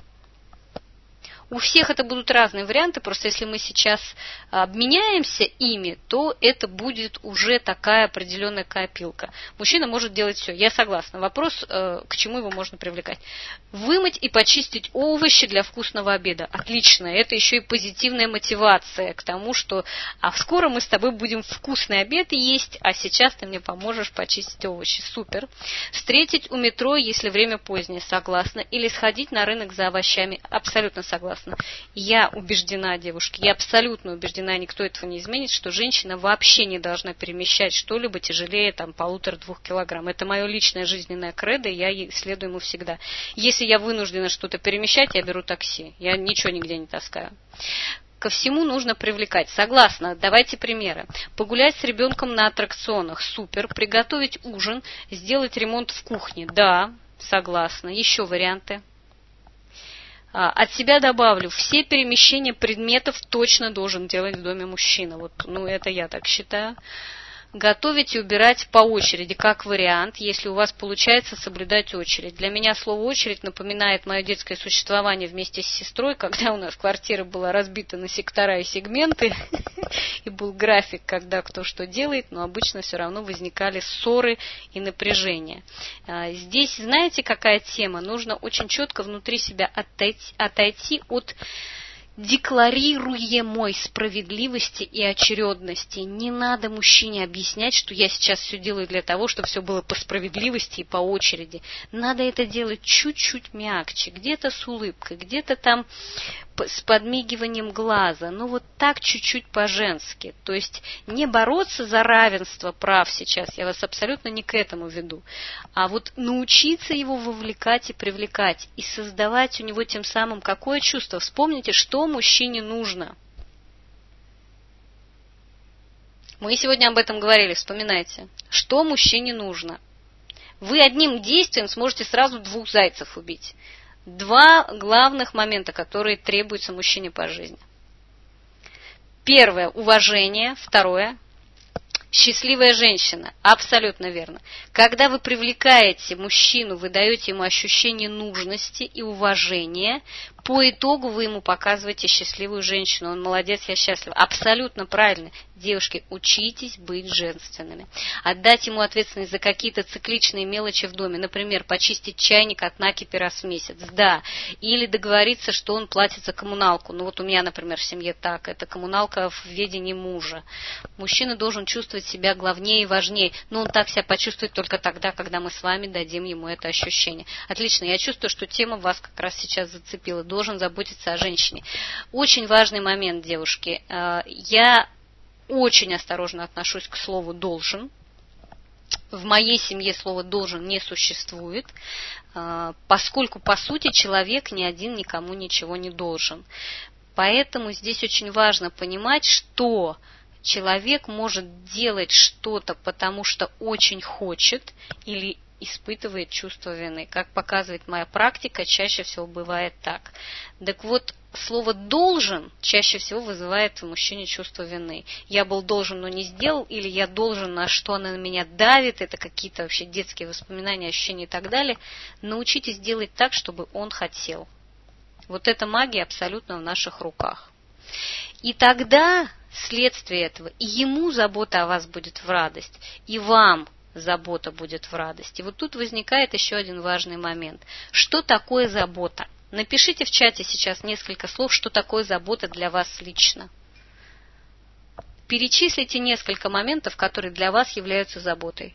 У всех это будут разные варианты, просто если мы сейчас обменяемся ими, то это будет уже такая определенная копилка. Мужчина может делать все, я согласна. Вопрос, к чему его можно привлекать. Вымыть и почистить овощи для вкусного обеда. Отлично, это еще и позитивная мотивация к тому, что а скоро мы с тобой будем вкусный обед есть, а сейчас ты мне поможешь почистить овощи. Супер. Встретить у метро, если время позднее, согласна. Или сходить на рынок за овощами, абсолютно согласна. Я убеждена, девушки, я абсолютно убеждена, никто этого не изменит, что женщина вообще не должна перемещать что-либо тяжелее там полутора-двух килограмм. Это мое личное жизненное кредо, и я следую ему всегда. Если я вынуждена что-то перемещать, я беру такси. Я ничего нигде не таскаю. Ко всему нужно привлекать. Согласна, давайте примеры. Погулять с ребенком на аттракционах. Супер. Приготовить ужин, сделать ремонт в кухне. Да, согласна. Еще варианты. От себя добавлю, все перемещения предметов точно должен делать в доме мужчина. Вот, ну, это я так считаю. Готовить и убирать по очереди, как вариант, если у вас получается соблюдать очередь. Для меня слово «очередь» напоминает мое детское существование вместе с сестрой, когда у нас квартира была разбита на сектора и сегменты, и был график, когда кто что делает, но обычно все равно возникали ссоры и напряжения. Здесь, знаете, какая тема? Нужно очень четко внутри себя отойти, отойти от декларируемой справедливости и очередности. Не надо мужчине объяснять, что я сейчас все делаю для того, чтобы все было по справедливости и по очереди. Надо это делать чуть-чуть мягче, где-то с улыбкой, где-то там с подмигиванием глаза, ну вот так чуть-чуть по-женски. То есть не бороться за равенство прав сейчас, я вас абсолютно не к этому веду, а вот научиться его вовлекать и привлекать, и создавать у него тем самым какое чувство. Вспомните, что мужчине нужно. Мы сегодня об этом говорили, вспоминайте. Что мужчине нужно? Вы одним действием сможете сразу двух зайцев убить. Два главных момента, которые требуются мужчине по жизни. Первое – уважение. Второе – счастливая женщина. Абсолютно верно. Когда вы привлекаете мужчину, вы даете ему ощущение нужности и уважения, По итогу вы ему показываете счастливую женщину. Он молодец, я счастлива. Абсолютно правильно. Девушки, учитесь быть женственными. Отдать ему ответственность за какие-то цикличные мелочи в доме. Например, почистить чайник от накипи раз в месяц. Да. Или договориться, что он платит за коммуналку. Ну вот у меня, например, в семье так. Это коммуналка в ведении мужа. Мужчина должен чувствовать себя главнее и важнее. Но он так себя почувствует только тогда, когда мы с вами дадим ему это ощущение. Отлично. Я чувствую, что тема вас как раз сейчас зацепила. Должен заботиться о женщине. Очень важный момент, девушки. Я очень осторожно отношусь к слову «должен». В моей семье слово «должен» не существует, поскольку, по сути, человек ни один никому ничего не должен. Поэтому здесь очень важно понимать, что человек может делать что-то, потому что очень хочет или испытывает чувство вины. Как показывает моя практика, чаще всего бывает так. Так вот, слово «должен» чаще всего вызывает в мужчине чувство вины. Я был должен, но не сделал, или я должен, на что она на меня давит, это какие-то вообще детские воспоминания, ощущения и так далее. Научитесь делать так, чтобы он хотел. Вот эта магия абсолютно в наших руках. И тогда, вследствие этого, и ему забота о вас будет в радость, и вам забота будет в радость. И вот тут возникает еще один важный момент. Что такое забота? Напишите в чате сейчас несколько слов, что такое забота для вас лично. Перечислите несколько моментов, которые для вас являются заботой.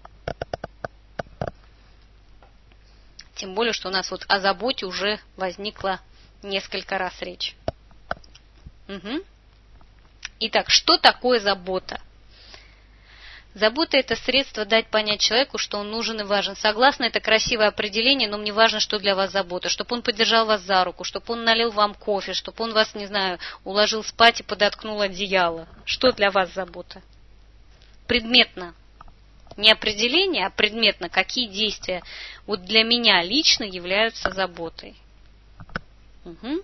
Тем более, что у нас вот о заботе уже возникла несколько раз речь. Угу. Итак, что такое забота? Забота – это средство дать понять человеку, что он нужен и важен. Согласна, это красивое определение, но мне важно, что для вас забота. Чтобы он поддержал вас за руку, чтобы он налил вам кофе, чтобы он вас, не знаю, уложил спать и подоткнул одеяло. Что для вас забота? Предметно. Не определение, а предметно. Какие действия вот для меня лично являются заботой. Угу.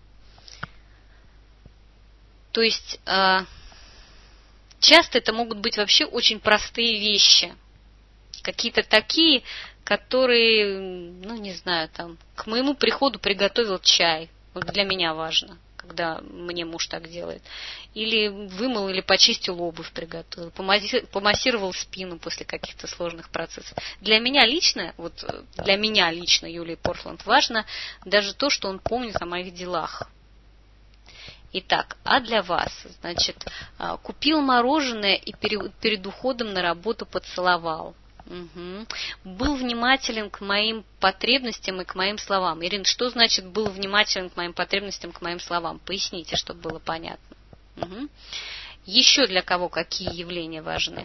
То есть... Часто это могут быть вообще очень простые вещи. Какие-то такие, которые, ну не знаю, там, к моему приходу приготовил чай. Вот для меня важно, когда мне муж так делает. Или вымыл, или почистил обувь, приготовил. Помассировал спину после каких-то сложных процессов. Для меня лично, вот для меня лично, Юлии Портленд, важно даже то, что он помнит о моих делах. Итак, а для вас, значит, купил мороженое и перед уходом на работу поцеловал. Угу. Был внимателен к моим потребностям и к моим словам. Ирина, что значит был внимателен к моим потребностям, к моим словам? Поясните, чтобы было понятно. Угу. Еще для кого какие явления важны?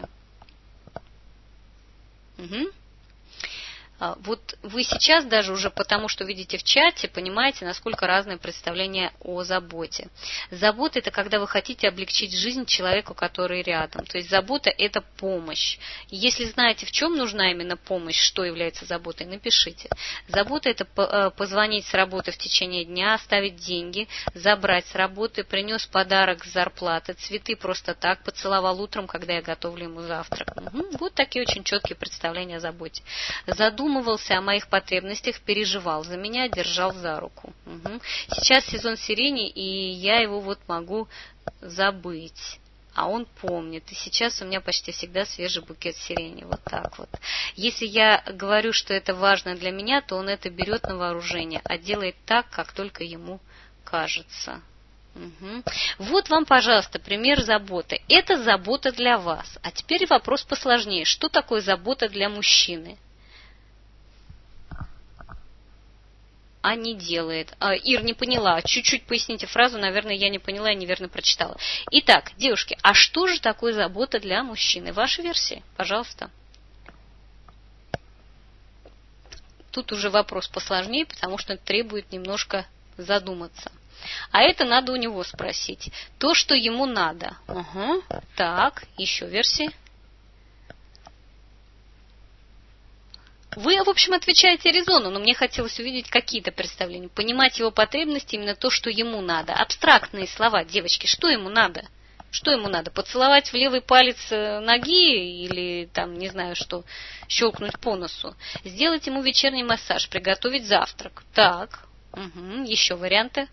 Угу. Вот вы сейчас даже уже потому, что видите в чате, понимаете, насколько разное представление о заботе. Забота – это когда вы хотите облегчить жизнь человеку, который рядом. То есть забота – это помощь. И если знаете, в чем нужна именно помощь, что является заботой, напишите. Забота – это позвонить с работы в течение дня, оставить деньги, забрать с работы, принес подарок с зарплаты, цветы просто так, поцеловал утром, когда я готовлю ему завтрак. Угу. Вот такие очень четкие представления о заботе. Задумывайтесь, задумывался о моих потребностях, переживал за меня, держал за руку. Угу. Сейчас сезон сирени, и я его вот могу забыть. А он помнит. И сейчас у меня почти всегда свежий букет сирени. Вот так вот. Если я говорю, что это важно для меня, то он это берет на вооружение, а делает так, как только ему кажется. Угу. Вот вам, пожалуйста, пример заботы. Это забота для вас. А теперь вопрос посложнее. Что такое забота для мужчины? А не делает. А, Ир, не поняла. Чуть-чуть поясните фразу, наверное, я не поняла и неверно прочитала. Итак, девушки, а что же такое забота для мужчины? Ваши версии, пожалуйста. Тут уже вопрос посложнее, потому что требует немножко задуматься. А это надо у него спросить. То, что ему надо. Угу. Так, еще версии. Вы, в общем, отвечаете резонно, но мне хотелось увидеть какие-то представления, понимать его потребности, именно то, что ему надо. Абстрактные слова, девочки, что ему надо? Что ему надо? Поцеловать в левый палец ноги или, там, не знаю что, щелкнуть по носу? Сделать ему вечерний массаж, приготовить завтрак. Так, Угу. Еще варианты?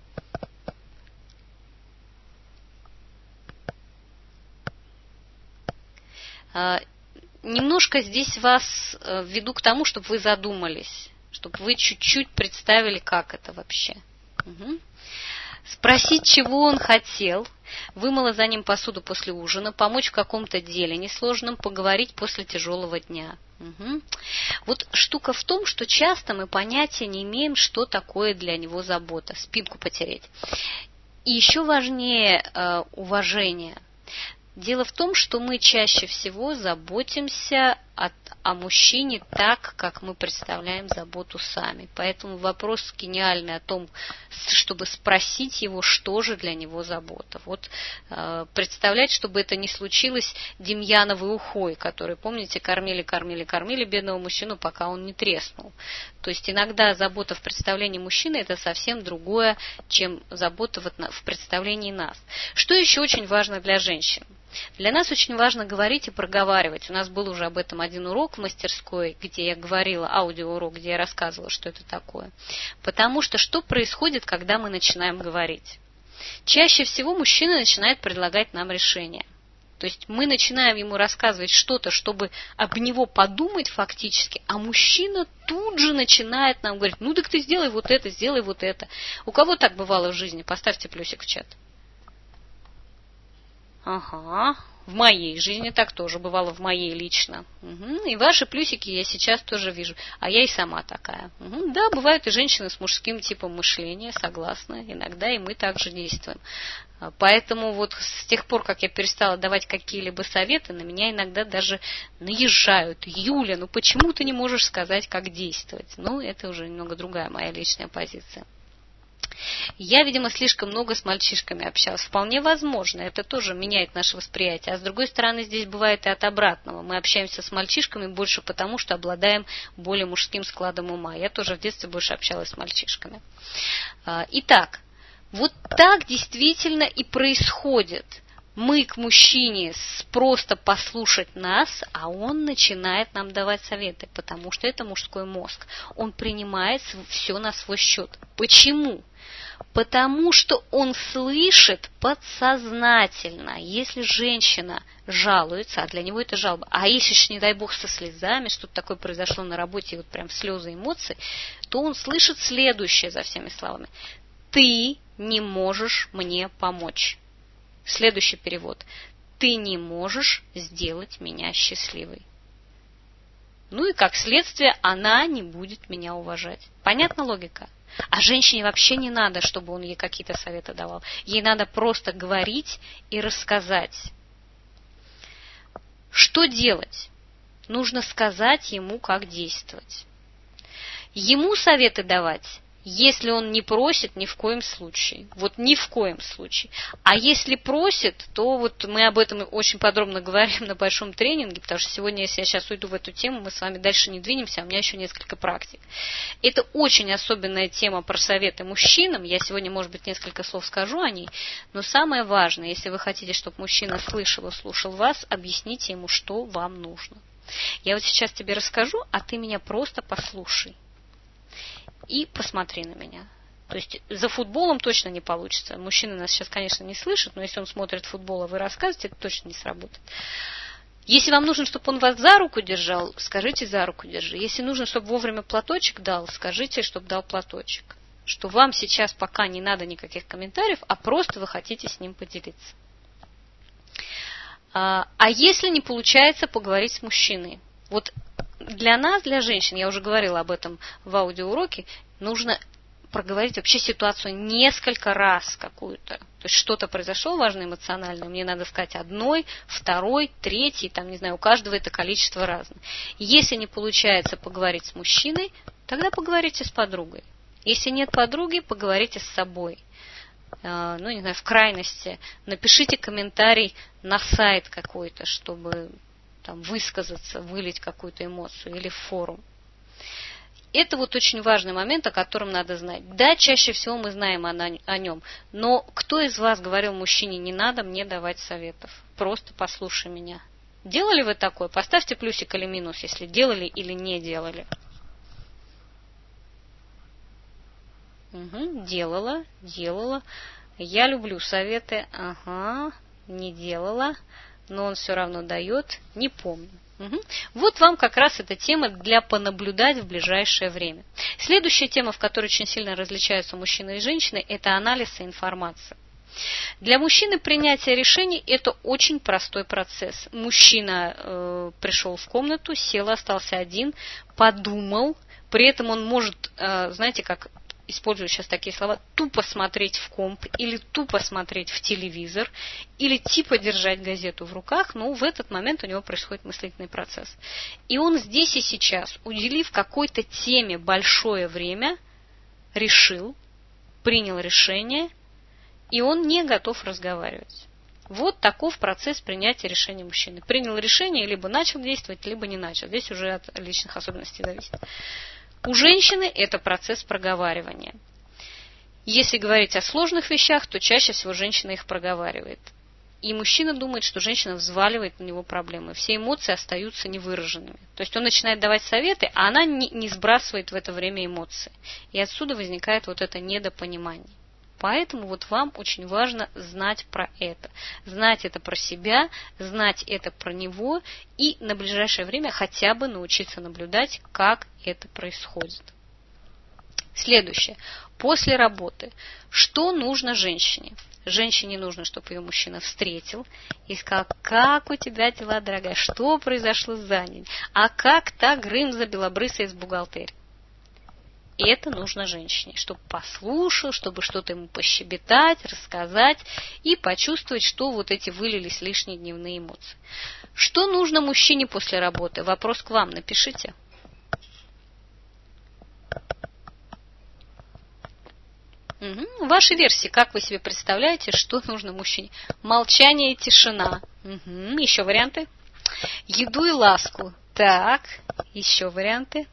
Немножко здесь вас веду к тому, чтобы вы задумались, чтобы вы чуть-чуть представили, как это вообще. Угу. Спросить, чего он хотел, вымыла за ним посуду после ужина, помочь в каком-то деле несложном, поговорить после тяжелого дня. Угу. Вот штука в том, что часто мы понятия не имеем, что такое для него забота. Спинку потереть. И еще важнее э, уважение. Дело в том, что мы чаще всего заботимся от, о мужчине так, как мы представляем заботу сами. Поэтому вопрос гениальный о том, чтобы спросить его, что же для него забота. Вот э, представлять, чтобы это не случилось Демьяновой ухой, который, помните, кормили, кормили, кормили бедного мужчину, пока он не треснул. То есть иногда забота в представлении мужчины это совсем другое, чем забота в, в представлении нас. Что еще очень важно для женщин? Для нас очень важно говорить и проговаривать. У нас был уже об этом один урок в мастерской, где я говорила, аудиоурок, где я рассказывала, что это такое. Потому что что происходит, когда мы начинаем говорить? Чаще всего мужчина начинает предлагать нам решение. То есть мы начинаем ему рассказывать что-то, чтобы об него подумать фактически, а мужчина тут же начинает нам говорить, ну так ты сделай вот это, сделай вот это. У кого так бывало в жизни? Поставьте плюсик в чат. Ага, в моей жизни так тоже бывало, в моей лично. Угу. И ваши плюсики я сейчас тоже вижу. А я и сама такая. Угу. Да, бывают и женщины с мужским типом мышления, согласна. Иногда и мы также действуем. Поэтому вот с тех пор, как я перестала давать какие-либо советы, на меня иногда даже наезжают. Юля, ну почему ты не можешь сказать, как действовать? Ну, это уже немного другая моя личная позиция. Я, видимо, слишком много с мальчишками общалась. Вполне возможно, это тоже меняет наше восприятие. А с другой стороны, здесь бывает и от обратного. Мы общаемся с мальчишками больше потому, что обладаем более мужским складом ума. Я тоже в детстве больше общалась с мальчишками. Итак, вот так действительно и происходит. Мы к мужчине просто послушать нас, а он начинает нам давать советы, потому что это мужской мозг. Он принимает все на свой счет. Почему? Потому что он слышит подсознательно. Если женщина жалуется, а для него это жалоба, а если ж, не дай бог, со слезами, что-то такое произошло на работе, и вот прям слезы, эмоции, то он слышит следующее за всеми словами. Ты не можешь мне помочь. Следующий перевод. Ты не можешь сделать меня счастливой. Ну и как следствие, она не будет меня уважать. Понятна логика? А женщине вообще не надо, чтобы он ей какие-то советы давал. Ей надо просто говорить и рассказать. Что делать? Нужно сказать ему, как действовать. Ему советы давать, если он не просит, ни в коем случае. Вот ни в коем случае. А если просит, то вот мы об этом очень подробно говорим на большом тренинге, потому что сегодня, если я сейчас уйду в эту тему, мы с вами дальше не двинемся, а у меня еще несколько практик. Это очень особенная тема про советы мужчинам. Я сегодня, может быть, несколько слов скажу о ней. Но самое важное, если вы хотите, чтобы мужчина слышал и слушал вас, объясните ему, что вам нужно. Я вот сейчас тебе расскажу, а ты меня просто послушай. И посмотри на меня. То есть за футболом точно не получится. Мужчина нас сейчас, конечно, не слышит, но если он смотрит футбол, а вы рассказываете, это точно не сработает. Если вам нужно, чтобы он вас за руку держал, скажите за руку держи. Если нужно, чтобы вовремя платочек дал, скажите, чтобы дал платочек. Что вам сейчас пока не надо никаких комментариев, а просто вы хотите с ним поделиться. А, а если не получается поговорить с мужчиной? Вот для нас, для женщин, я уже говорила об этом в аудиоуроке, нужно проговорить вообще ситуацию несколько раз какую-то. То есть что-то произошло важное, эмоциональное, мне надо сказать одной, второй, третий, там, не знаю, у каждого это количество разное. Если не получается поговорить с мужчиной, тогда поговорите с подругой. Если нет подруги, поговорите с собой. Ну, не знаю, в крайности, напишите комментарий на сайт какой-то, чтобы там, высказаться, вылить какую-то эмоцию или в форум. Это вот очень важный момент, о котором надо знать. Да, чаще всего мы знаем о нем, но кто из вас говорил мужчине, не надо мне давать советов, просто послушай меня. Делали вы такое? Поставьте плюсик или минус, если делали или не делали. Угу. Делала, делала. Я люблю советы. Ага, не делала, но он все равно дает. Не помню. Угу. Вот вам как раз эта тема для понаблюдать в ближайшее время. Следующая тема, в которой очень сильно различаются мужчины и женщины, это анализ информации. Для мужчины принятие решений – это очень простой процесс. Мужчина э, пришел в комнату, сел, остался один, подумал, при этом он может, э, знаете, как использую сейчас такие слова, тупо смотреть в комп или тупо смотреть в телевизор, или типа держать газету в руках, но в этот момент у него происходит мыслительный процесс. И он здесь и сейчас, уделив какой-то теме большое время, решил, принял решение, и он не готов разговаривать. Вот таков процесс принятия решения мужчины. Принял решение, либо начал действовать, либо не начал. Здесь уже от личных особенностей зависит. У женщины это процесс проговаривания. Если говорить о сложных вещах, то чаще всего женщина их проговаривает. И мужчина думает, что женщина взваливает на него проблемы. Все эмоции остаются невыраженными. То есть он начинает давать советы, а она не, не сбрасывает в это время эмоции. И отсюда возникает вот это недопонимание. Поэтому вот вам очень важно знать про это. Знать это про себя, знать это про него и на ближайшее время хотя бы научиться наблюдать, как это происходит. Следующее. После работы. Что нужно женщине? Женщине нужно, чтобы ее мужчина встретил и сказал: как у тебя дела, дорогая, что произошло за день, а как та Грымза белобрысая из бухгалтерии. И это нужно женщине, чтобы послушал, чтобы что-то ему пощебетать, рассказать и почувствовать, что вот эти вылились лишние дневные эмоции. Что нужно мужчине после работы? Вопрос к вам, напишите. Угу. Ваши версии, как вы себе представляете, что нужно мужчине? Молчание и тишина. Угу. Еще варианты? Еду и ласку. Так, еще варианты?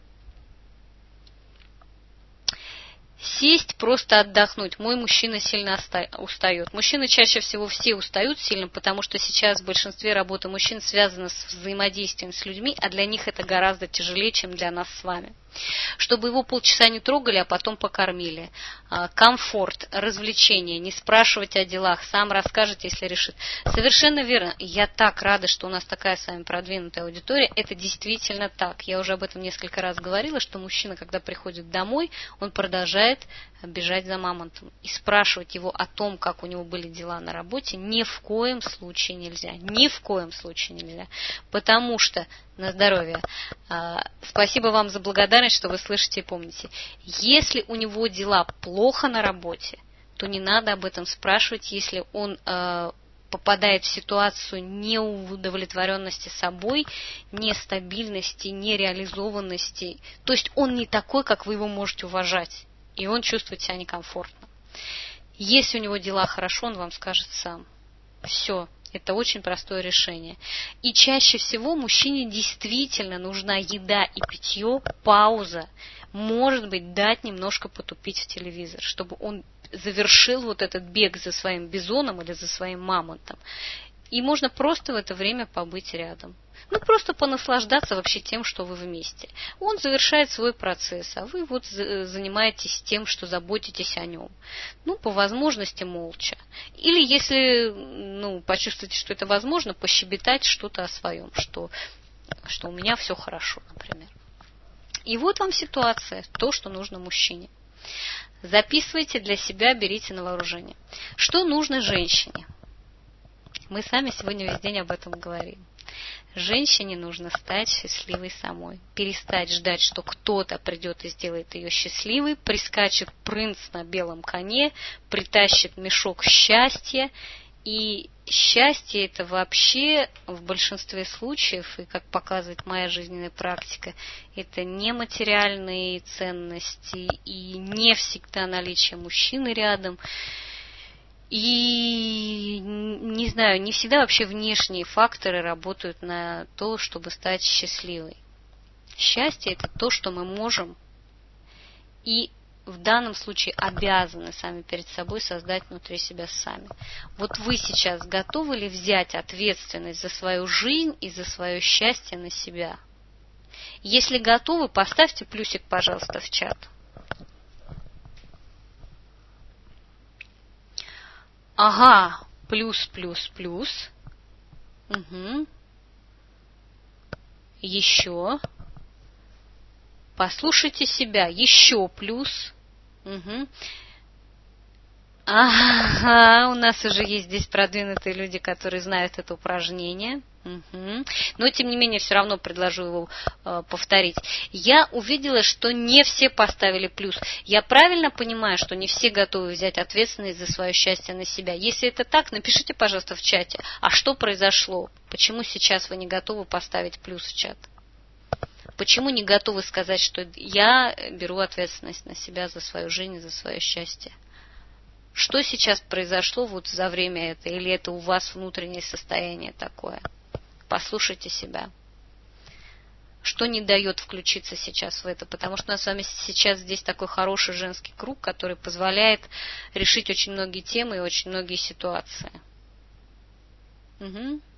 Сесть, просто отдохнуть. Мой мужчина сильно устает. Мужчины чаще всего все устают сильно, потому что сейчас в большинстве работы мужчин связано с взаимодействием с людьми, а для них это гораздо тяжелее, чем для нас с вами. Чтобы его полчаса не трогали, а потом покормили. Комфорт, развлечение, не спрашивать о делах, сам расскажет, если решит. Совершенно верно. Я так рада, что у нас такая с вами продвинутая аудитория. Это действительно так. Я уже об этом несколько раз говорила, что мужчина, когда приходит домой, он продолжает бежать за мамонтом. И спрашивать его о том, как у него были дела на работе, ни в коем случае нельзя. Ни в коем случае нельзя. Потому что, на здоровье, спасибо вам за благодарность, что вы слышите и помните. Если у него дела плохо на работе, то не надо об этом спрашивать, если он попадает в ситуацию неудовлетворенности собой, нестабильности, нереализованности. То есть он не такой, как вы его можете уважать. И он чувствует себя некомфортно. Если у него дела хорошо, он вам скажет сам. Все. Это очень простое решение. И чаще всего мужчине действительно нужна еда и питье, пауза. Может быть, дать немножко потупить в телевизор, чтобы он завершил вот этот бег за своим бизоном или за своим мамонтом. И можно просто в это время побыть рядом. Ну, просто понаслаждаться вообще тем, что вы вместе. Он завершает свой процесс, а вы вот занимаетесь тем, что заботитесь о нем. Ну, по возможности молча. Или если ну, почувствуете, что это возможно, пощебетать что-то о своем, что, что у меня все хорошо, например. И вот вам ситуация, то, что нужно мужчине. Записывайте для себя, берите на вооружение. Что нужно женщине? Мы сами сегодня весь день об этом говорим. Женщине нужно стать счастливой самой. Перестать ждать, что кто-то придет и сделает ее счастливой, прискачет принц на белом коне, притащит мешок счастья. И счастье это вообще в большинстве случаев, и как показывает моя жизненная практика, это не материальные ценности и не всегда наличие мужчины рядом. И, не знаю, не всегда вообще внешние факторы работают на то, чтобы стать счастливой. Счастье – это то, что мы можем и в данном случае обязаны сами перед собой создать внутри себя сами. Вот вы сейчас готовы ли взять ответственность за свою жизнь и за свое счастье на себя? Если готовы, поставьте плюсик, пожалуйста, в чат. Ага, плюс, плюс, плюс. Угу. Еще. Послушайте себя. Еще плюс. Угу. Ага, у нас уже есть здесь продвинутые люди, которые знают это упражнение. Угу. Но, тем не менее, все равно предложу его э, повторить. Я увидела, что не все поставили плюс. Я правильно понимаю, что не все готовы взять ответственность за свое счастье на себя? Если это так, напишите, пожалуйста, в чате, а что произошло? Почему сейчас вы не готовы поставить плюс в чат? Почему не готовы сказать, что я беру ответственность на себя за свою жизнь, за свое счастье? Что сейчас произошло вот за время это? Или это у вас внутреннее состояние такое? Послушайте себя. Что не дает включиться сейчас в это? Потому что у нас с вами сейчас здесь такой хороший женский круг, который позволяет решить очень многие темы и очень многие ситуации. Угу.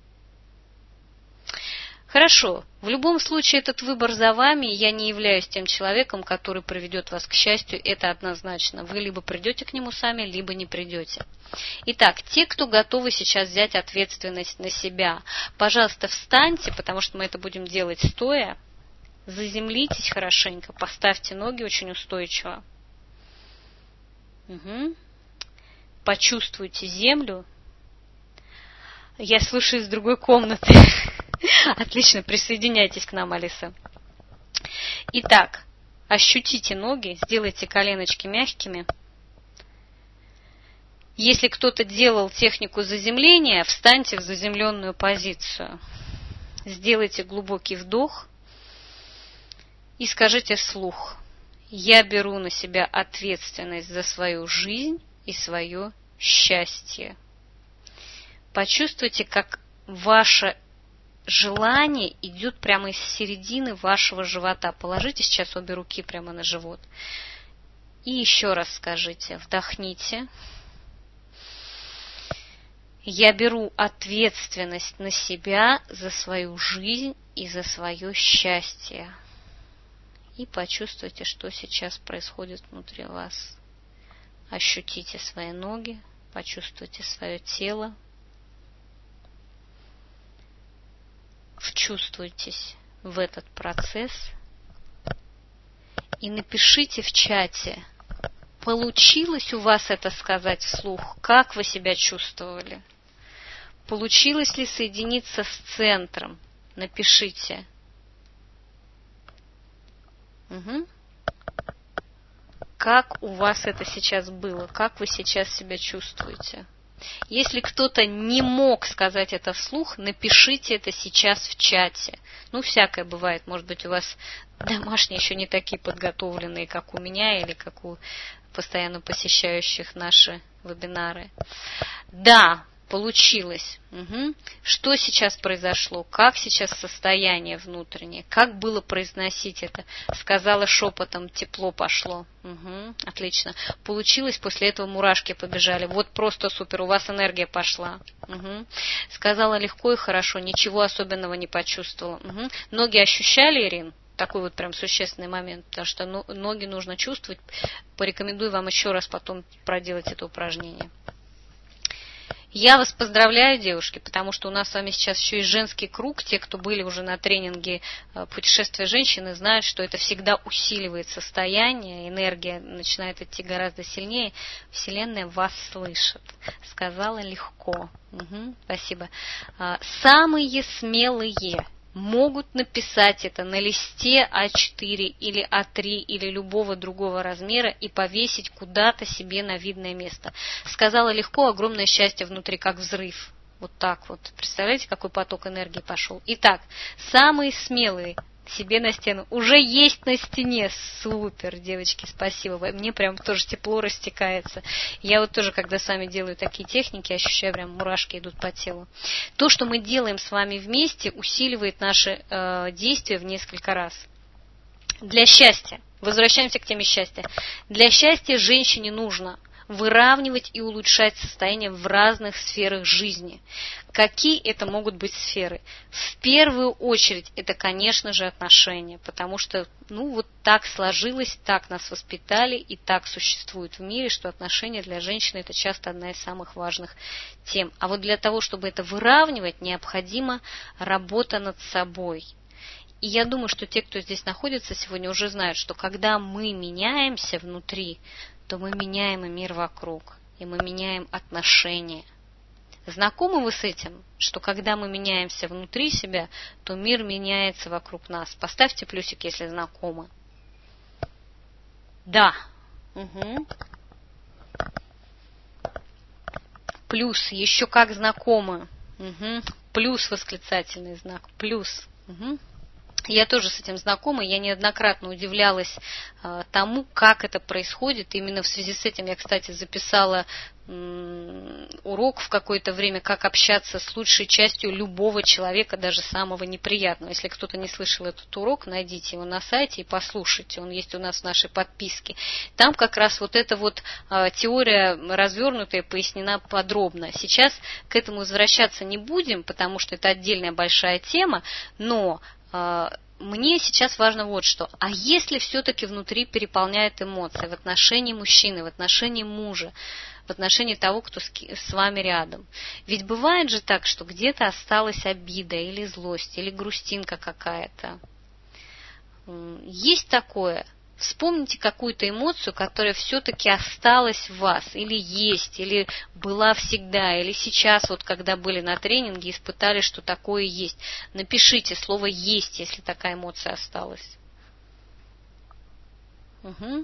Хорошо. В любом случае этот выбор за вами. Я не являюсь тем человеком, который приведет вас к счастью. Это однозначно. Вы либо придете к нему сами, либо не придете. Итак, те, кто готовы сейчас взять ответственность на себя, пожалуйста, встаньте, потому что мы это будем делать стоя. Заземлитесь хорошенько, поставьте ноги очень устойчиво. Угу. Почувствуйте землю. Я слушаю из другой комнаты. Отлично, присоединяйтесь к нам, Алиса. Итак, ощутите ноги, сделайте коленочки мягкими. Если кто-то делал технику заземления, встаньте в заземленную позицию. Сделайте глубокий вдох и скажите вслух: я беру на себя ответственность за свою жизнь и свое счастье. Почувствуйте, как ваше желание идет прямо из середины вашего живота. Положите сейчас обе руки прямо на живот. И еще раз скажите, вдохните. Я беру ответственность на себя за свою жизнь и за свое счастье. И почувствуйте, что сейчас происходит внутри вас. Ощутите свои ноги, почувствуйте свое тело. Вчувствуйтесь в этот процесс и напишите в чате, получилось у вас это сказать вслух, как вы себя чувствовали, получилось ли соединиться с центром, напишите. Угу. Как у вас это сейчас было, как вы сейчас себя чувствуете. Если кто-то не мог сказать это вслух, напишите это сейчас в чате. Ну, всякое бывает. Может быть, у вас домашние еще не такие подготовленные, как у меня или как у постоянно посещающих наши вебинары. Да, получилось. Угу. Что сейчас произошло? Как сейчас состояние внутреннее? Как было произносить это? Сказала шепотом, тепло пошло. Угу. Отлично. Получилось, после этого мурашки побежали. Вот просто супер, у вас энергия пошла. Угу. Сказала легко и хорошо, ничего особенного не почувствовала. Угу. Ноги ощущали, Ирин? Такой вот прям существенный момент, потому что ноги нужно чувствовать. Порекомендую вам еще раз потом проделать это упражнение. Я вас поздравляю, девушки, потому что у нас с вами сейчас еще и женский круг. Те, кто были уже на тренинге «Путешествие женщины», знают, что это всегда усиливает состояние, энергия начинает идти гораздо сильнее. Вселенная вас слышит. Сказала легко. Угу, спасибо. Самые смелые могут написать это на листе а четыре или а три или любого другого размера и повесить куда-то себе на видное место. Сказала легко, огромное счастье внутри, как взрыв. Вот так вот. Представляете, какой поток энергии пошел? Итак, самые смелые себе на стену. Уже есть на стене. Супер, девочки, спасибо. Мне прям тоже тепло растекается. Я вот тоже, когда с вами делаю такие техники, ощущаю, прям мурашки идут по телу. То, что мы делаем с вами вместе, усиливает наши э, действия в несколько раз. Для счастья. Возвращаемся к теме счастья. Для счастья женщине нужно выравнивать и улучшать состояние в разных сферах жизни. Какие это могут быть сферы? В первую очередь это, конечно же, отношения, потому что, ну, вот так сложилось, так нас воспитали и так существует в мире, что отношения для женщины это часто одна из самых важных тем. А вот для того, чтобы это выравнивать, необходима работа над собой. И я думаю, что те, кто здесь находится сегодня, уже знают, что когда мы меняемся внутри, то мы меняем и мир вокруг, и мы меняем отношения. Знакомы вы с этим, что когда мы меняемся внутри себя, то мир меняется вокруг нас? Поставьте плюсик, если знакомы. Да. Угу. Плюс, еще как знакомы. Угу. Плюс восклицательный знак. Плюс. Угу. Я тоже с этим знакома, я неоднократно удивлялась э, тому, как это происходит. Именно в связи с этим я, кстати, записала м, урок в какое-то время, как общаться с лучшей частью любого человека, даже самого неприятного. Если кто-то не слышал этот урок, найдите его на сайте и послушайте. Он есть у нас в нашей подписке. Там как раз вот эта вот э, теория развернутая пояснена подробно. Сейчас к этому возвращаться не будем, потому что это отдельная большая тема, но мне сейчас важно вот что. А если все-таки внутри переполняет эмоции в отношении мужчины, в отношении мужа, в отношении того, кто с вами рядом? Ведь бывает же так, что где-то осталась обида или злость, или грустинка какая-то. Есть такое? Вспомните какую-то эмоцию, которая все-таки осталась в вас, или есть, или была всегда, или сейчас, вот когда были на тренинге, испытали, что такое есть. Напишите слово «есть», если такая эмоция осталась. Угу.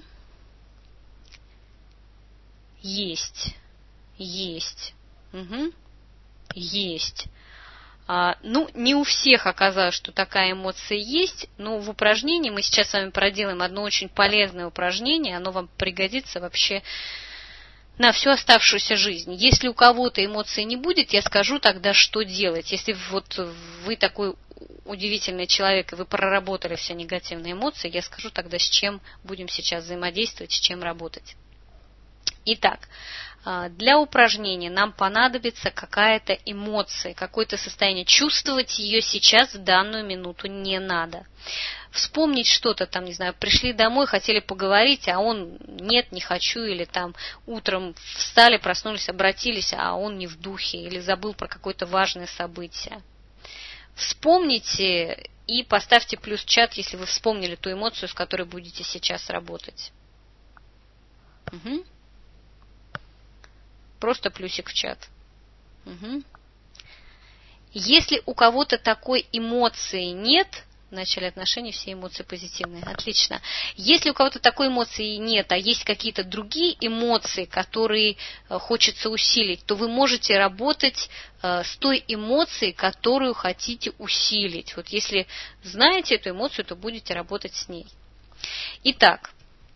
Есть. Есть. Угу. Есть. А, ну, не у всех оказалось, что такая эмоция есть, но в упражнении мы сейчас с вами проделаем одно очень полезное упражнение, оно вам пригодится вообще на всю оставшуюся жизнь. Если у кого-то эмоций не будет, я скажу тогда, что делать. Если вот вы такой удивительный человек, и вы проработали все негативные эмоции, я скажу тогда, с чем будем сейчас взаимодействовать, с чем работать. Итак, для упражнения нам понадобится какая-то эмоция, какое-то состояние. Чувствовать ее сейчас в данную минуту не надо. Вспомнить что-то там, не знаю, пришли домой, хотели поговорить, а он нет, не хочу, или там утром встали, проснулись, обратились, а он не в духе, или забыл про какое-то важное событие. Вспомните и поставьте плюс в чат, если вы вспомнили ту эмоцию, с которой будете сейчас работать. Угу. Просто плюсик в чат. Угу. Если у кого-то такой эмоции нет, в начале отношений все эмоции позитивные. Отлично. Если у кого-то такой эмоции нет, а есть какие-то другие эмоции, которые хочется усилить, то вы можете работать с той эмоцией, которую хотите усилить. Вот если знаете эту эмоцию, то будете работать с ней. Итак,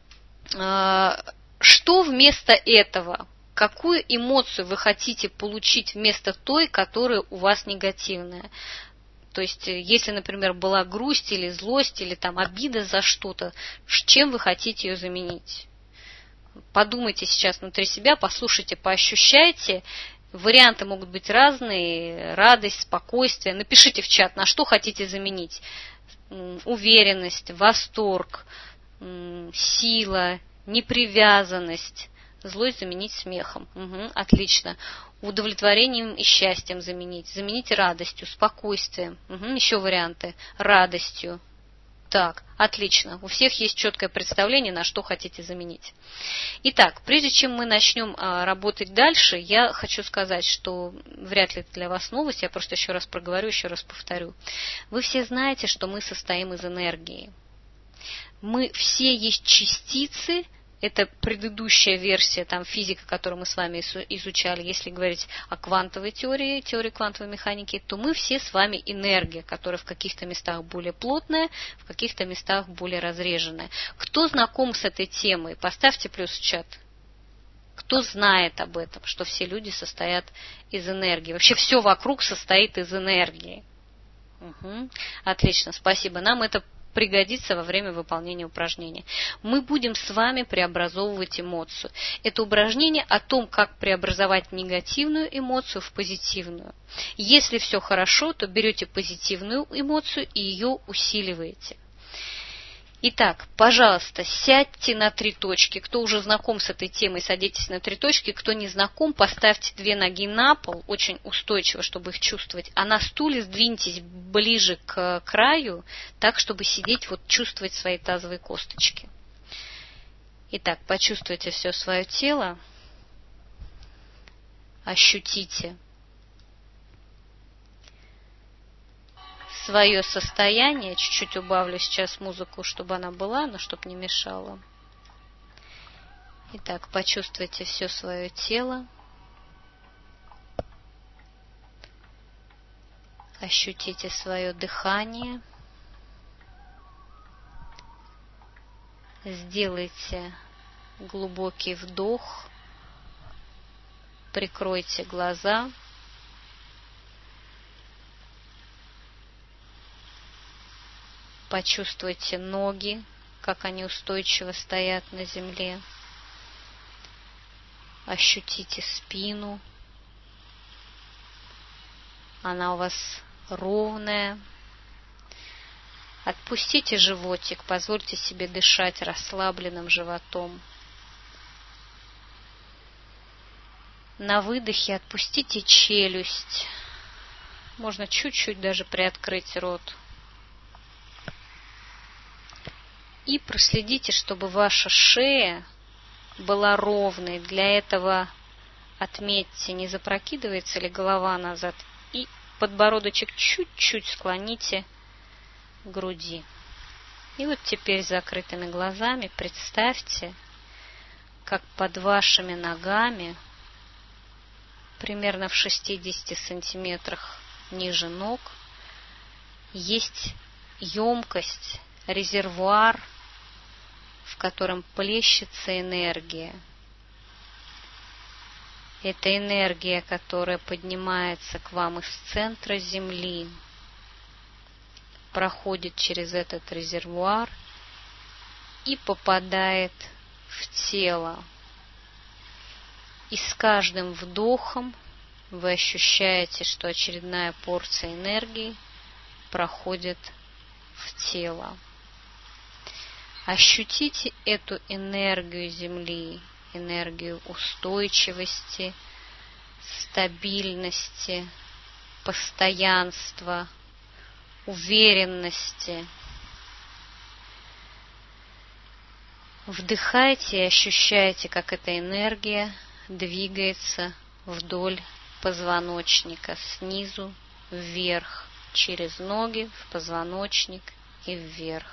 что вместо этого? Какую эмоцию вы хотите получить вместо той, которая у вас негативная? То есть, если, например, была грусть или злость, или там обида за что-то, чем вы хотите ее заменить? Подумайте сейчас внутри себя, послушайте, поощущайте. Варианты могут быть разные. Радость, спокойствие. Напишите в чат, на что хотите заменить. Уверенность, восторг, сила, непривязанность. Злость заменить смехом. Угу, отлично. Удовлетворением и счастьем заменить. Заменить радостью, спокойствием. Угу, еще варианты. Радостью. Так, отлично. У всех есть четкое представление, на что хотите заменить. Итак, прежде чем мы начнем а, работать дальше, я хочу сказать, что вряд ли это для вас новость, я просто еще раз проговорю, еще раз повторю. Вы все знаете, что мы состоим из энергии. Мы все есть частицы. Это предыдущая версия там, физика, которую мы с вами изучали. Если говорить о квантовой теории, теории квантовой механики, то мы все с вами энергия, которая в каких-то местах более плотная, в каких-то местах более разреженная. Кто знаком с этой темой? Поставьте плюс в чат. Кто знает об этом, что все люди состоят из энергии? Вообще все вокруг состоит из энергии. Угу. Отлично, спасибо. Нам это пригодится во время выполнения упражнения. Мы будем с вами преобразовывать эмоцию. Это упражнение о том, как преобразовать негативную эмоцию в позитивную. Если все хорошо, то берете позитивную эмоцию и ее усиливаете. Итак, пожалуйста, сядьте на три точки. Кто уже знаком с этой темой, садитесь на три точки. Кто не знаком, поставьте две ноги на пол, очень устойчиво, чтобы их чувствовать. А на стуле сдвиньтесь ближе к краю, так, чтобы сидеть, вот чувствовать свои тазовые косточки. Итак, почувствуйте все свое тело. Ощутите свое состояние. Чуть-чуть убавлю сейчас музыку, чтобы она была, но чтобы не мешала. Итак, почувствуйте все свое тело. Ощутите свое дыхание. Сделайте глубокий вдох. Прикройте глаза. Почувствуйте ноги, как они устойчиво стоят на земле. Ощутите спину. Она у вас ровная. Отпустите животик, позвольте себе дышать расслабленным животом. На выдохе отпустите челюсть. Можно чуть-чуть даже приоткрыть рот. И проследите, чтобы ваша шея была ровной. Для этого отметьте, не запрокидывается ли голова назад. И подбородочек чуть-чуть склоните к груди. И вот теперь с закрытыми глазами представьте, как под вашими ногами, примерно в шестидесяти сантиметрах ниже ног, есть емкость, резервуар, в котором плещется энергия. Это энергия, которая поднимается к вам из центра Земли, проходит через этот резервуар и попадает в тело. И с каждым вдохом вы ощущаете, что очередная порция энергии проходит в тело. Ощутите эту энергию Земли, энергию устойчивости, стабильности, постоянства, уверенности. Вдыхайте и ощущайте, как эта энергия двигается вдоль позвоночника, снизу вверх, через ноги в позвоночник и вверх.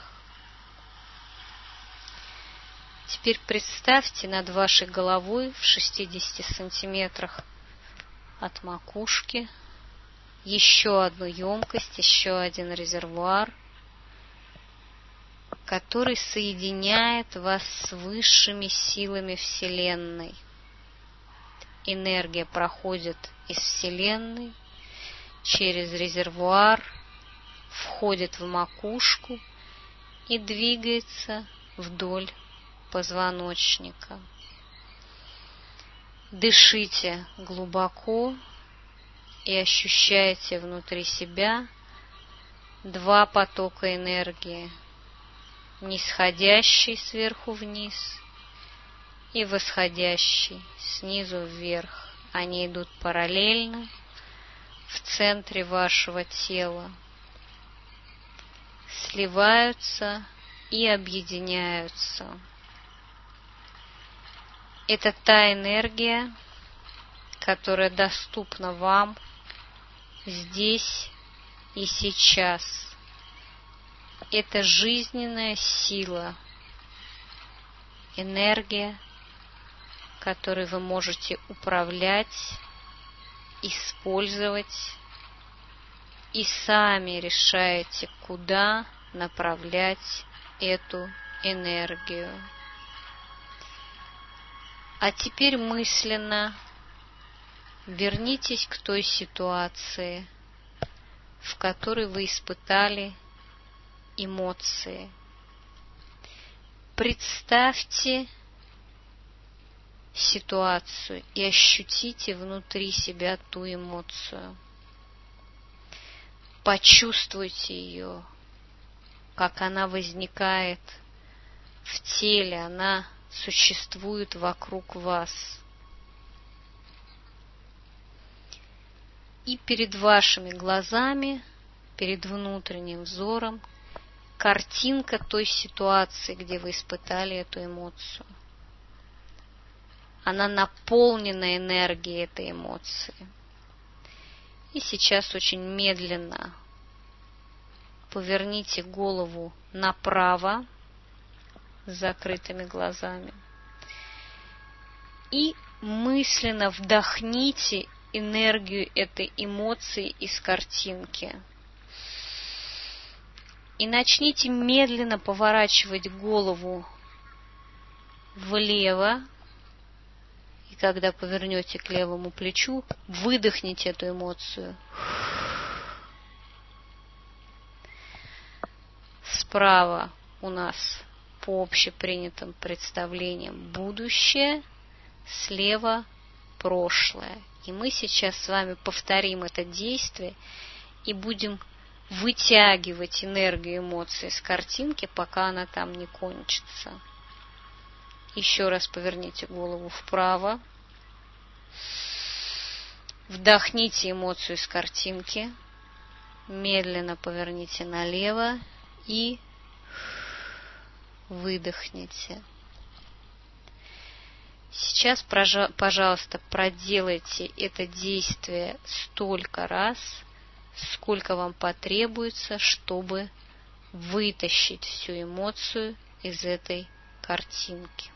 Теперь представьте над вашей головой в шестидесяти сантиметрах от макушки еще одну емкость, еще один резервуар, который соединяет вас с высшими силами Вселенной. Энергия проходит из Вселенной через резервуар, входит в макушку и двигается вдоль позвоночника. Дышите глубоко и ощущайте внутри себя два потока энергии, нисходящий сверху вниз и восходящий снизу вверх. Они идут параллельно в центре вашего тела, сливаются и объединяются. Это та энергия, которая доступна вам здесь и сейчас. Это жизненная сила, энергия, которой вы можете управлять, использовать и сами решаете, куда направлять эту энергию. А теперь мысленно вернитесь к той ситуации, в которой вы испытали эмоции. Представьте ситуацию и ощутите внутри себя ту эмоцию. Почувствуйте ее, как она возникает в теле, она существует вокруг вас. И перед вашими глазами, перед внутренним взором, картинка той ситуации, где вы испытали эту эмоцию. Она наполнена энергией этой эмоции. И сейчас очень медленно поверните голову направо с закрытыми глазами и мысленно вдохните энергию этой эмоции из картинки. И начните медленно поворачивать голову влево. И когда повернете к левому плечу, выдохните эту эмоцию. Справа у нас по общепринятым представлениям будущее, слева прошлое. И мы сейчас с вами повторим это действие и будем вытягивать энергию эмоций с картинки, пока она там не кончится. Еще раз поверните голову вправо. Вдохните эмоцию из картинки. Медленно поверните налево и выдохните. Сейчас, пожалуйста, проделайте это действие столько раз, сколько вам потребуется, чтобы вытащить всю эмоцию из этой картинки.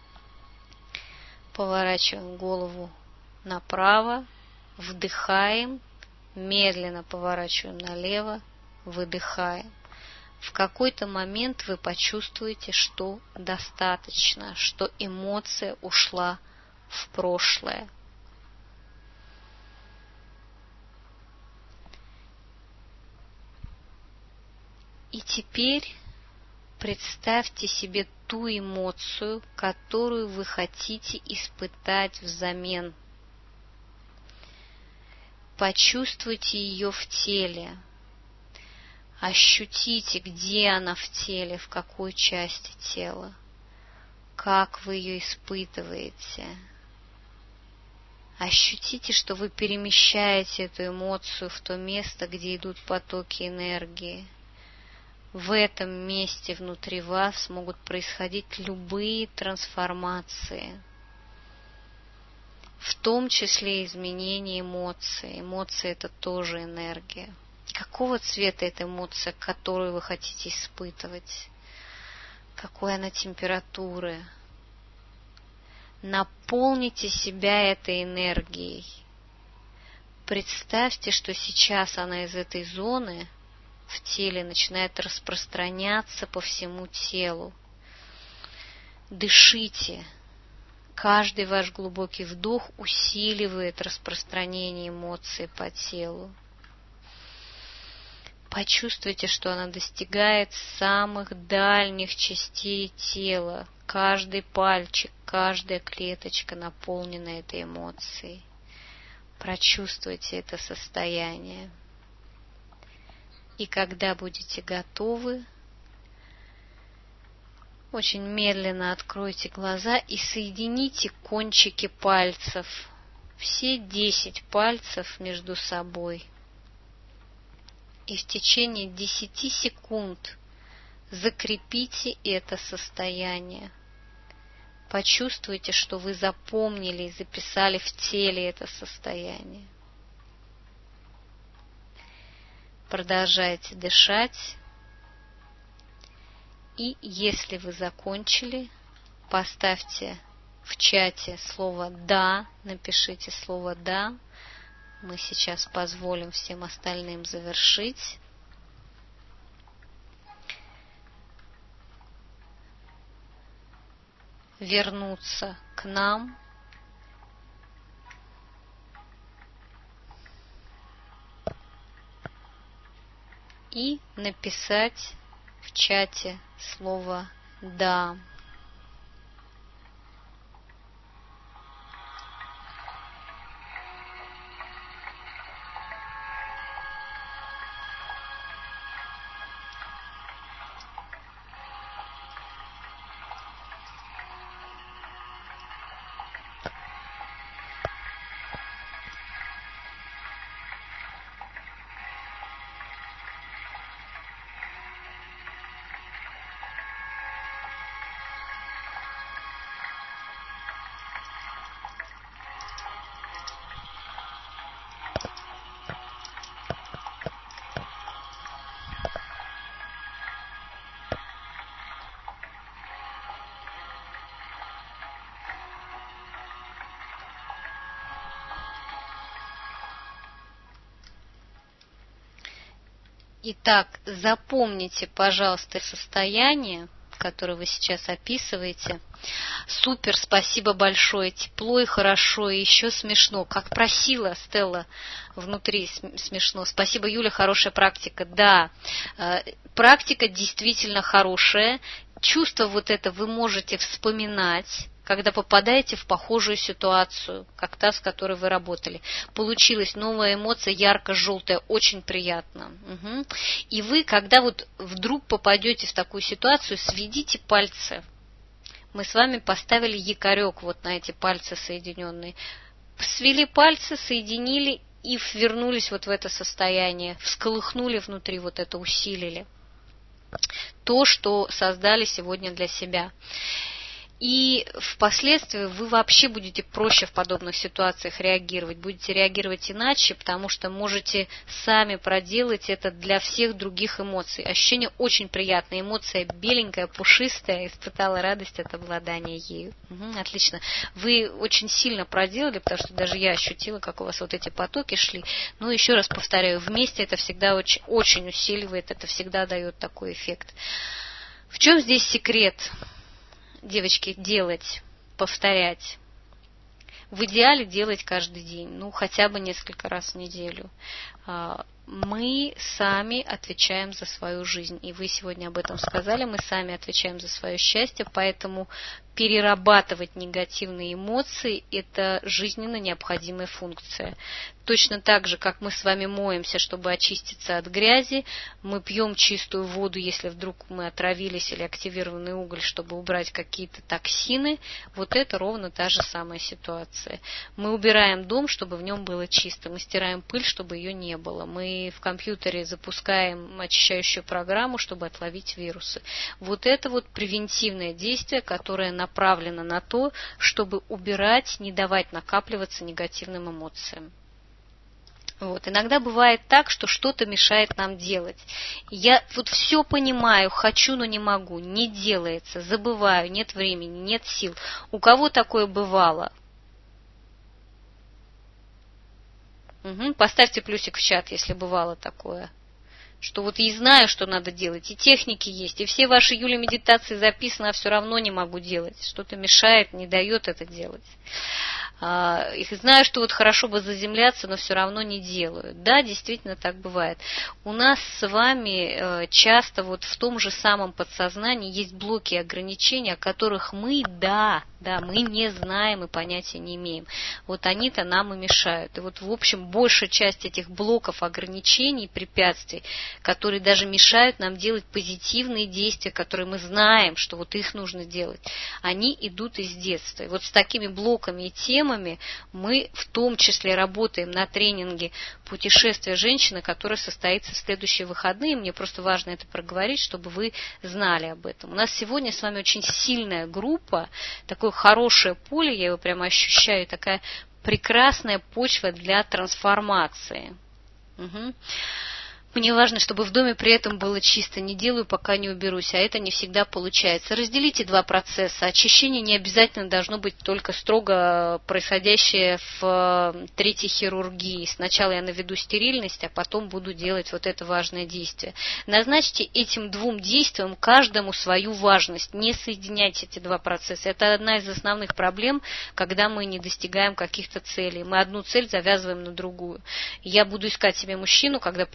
Поворачиваем голову направо, вдыхаем, медленно поворачиваем налево, выдыхаем. В какой-то момент вы почувствуете, что достаточно, что эмоция ушла в прошлое. И теперь представьте себе ту эмоцию, которую вы хотите испытать взамен. Почувствуйте ее в теле. Ощутите, где она в теле, в какой части тела, как вы ее испытываете. Ощутите, что вы перемещаете эту эмоцию в то место, где идут потоки энергии. В этом месте внутри вас могут происходить любые трансформации, в том числе изменение эмоций. Эмоции – это тоже энергия. Какого цвета эта эмоция, которую вы хотите испытывать? Какой она температуры? Наполните себя этой энергией. Представьте, что сейчас она из этой зоны в теле начинает распространяться по всему телу. Дышите. Каждый ваш глубокий вдох усиливает распространение эмоций по телу. Почувствуйте, что она достигает самых дальних частей тела. Каждый пальчик, каждая клеточка наполнена этой эмоцией. Прочувствуйте это состояние. И когда будете готовы, очень медленно откройте глаза и соедините кончики пальцев, все десять пальцев между собой. И в течение десяти секунд закрепите это состояние. Почувствуйте, что вы запомнили и записали в теле это состояние. Продолжайте дышать. И если вы закончили, поставьте в чате слово «да», напишите слово «да». Мы сейчас позволим всем остальным завершить. Вернуться к нам. И написать в чате слово «да». Итак, запомните, пожалуйста, состояние, которое вы сейчас описываете. Супер, спасибо большое, тепло и хорошо, и еще смешно. Как просила Стелла внутри, смешно. Спасибо, Юля, хорошая практика. Да, практика действительно хорошая. Чувство вот это вы можете вспоминать, когда попадаете в похожую ситуацию, как та, с которой вы работали. Получилась новая эмоция, ярко-желтая, очень приятно. Угу. И вы, когда вот вдруг попадете в такую ситуацию, сведите пальцы. Мы с вами поставили якорек вот на эти пальцы соединенные. Свели пальцы, соединили и вернулись вот в это состояние. Всколыхнули внутри, вот это усилили. То, что создали сегодня для себя. И впоследствии вы вообще будете проще в подобных ситуациях реагировать, будете реагировать иначе, потому что можете сами проделать это для всех других эмоций. Ощущение очень приятное, эмоция беленькая, пушистая, испытала радость от обладания ею. Угу, отлично. Вы очень сильно проделали, потому что даже я ощутила, как у вас вот эти потоки шли. Но еще раз повторяю, вместе это всегда очень, очень усиливает, это всегда дает такой эффект. В чем здесь секрет? Девочки, делать, повторять. В идеале делать каждый день, ну хотя бы несколько раз в неделю. Мы сами отвечаем за свою жизнь. И вы сегодня об этом сказали, мы сами отвечаем за свое счастье, поэтому перерабатывать негативные эмоции – это жизненно необходимая функция. Точно так же, как мы с вами моемся, чтобы очиститься от грязи, мы пьем чистую воду, если вдруг мы отравились, или активированный уголь, чтобы убрать какие-то токсины, вот это ровно та же самая ситуация. Мы убираем дом, чтобы в нем было чисто, мы стираем пыль, чтобы ее не было, мы в компьютере запускаем очищающую программу, чтобы отловить вирусы. Вот это вот превентивное действие, которое направлено на то, чтобы убирать, не давать накапливаться негативным эмоциям. Вот. Иногда бывает так, что что-то мешает нам делать. Я вот все понимаю, хочу, но не могу, не делается, забываю, нет времени, нет сил. У кого такое бывало? Угу. Поставьте плюсик в чат, если бывало такое. Что вот и знаю, что надо делать, и техники есть, и все ваши Юля медитации записаны, а все равно не могу делать. Что-то мешает, не дает это делать. И знаю, что вот хорошо бы заземляться, но все равно не делаю. Да, действительно так бывает. У нас с вами часто вот в том же самом подсознании есть блоки и ограничения, о которых мы, да, да, мы не знаем и понятия не имеем. Вот они-то нам и мешают. И вот, в общем, большая часть этих блоков, ограничений, препятствий, которые даже мешают нам делать позитивные действия, которые мы знаем, что вот их нужно делать, они идут из детства. И вот с такими блоками и темами мы в том числе работаем на тренинге «Путешествие женщины», который состоится в следующие выходные. Мне просто важно это проговорить, чтобы вы знали об этом. У нас сегодня с вами очень сильная группа, такое хорошее поле, я его прямо ощущаю, такая прекрасная почва для трансформации. Угу. Мне важно, чтобы в доме при этом было чисто. Не делаю, пока не уберусь, а это не всегда получается. Разделите два процесса. Очищение не обязательно должно быть только строго происходящее в третьей хирургии. Сначала я наведу стерильность, а потом буду делать вот это важное действие. Назначьте этим двум действиям каждому свою важность. Не соединяйте эти два процесса. Это одна из основных проблем, когда мы не достигаем каких-то целей. Мы одну цель завязываем на другую. Я буду искать себе мужчину, когда получу высшее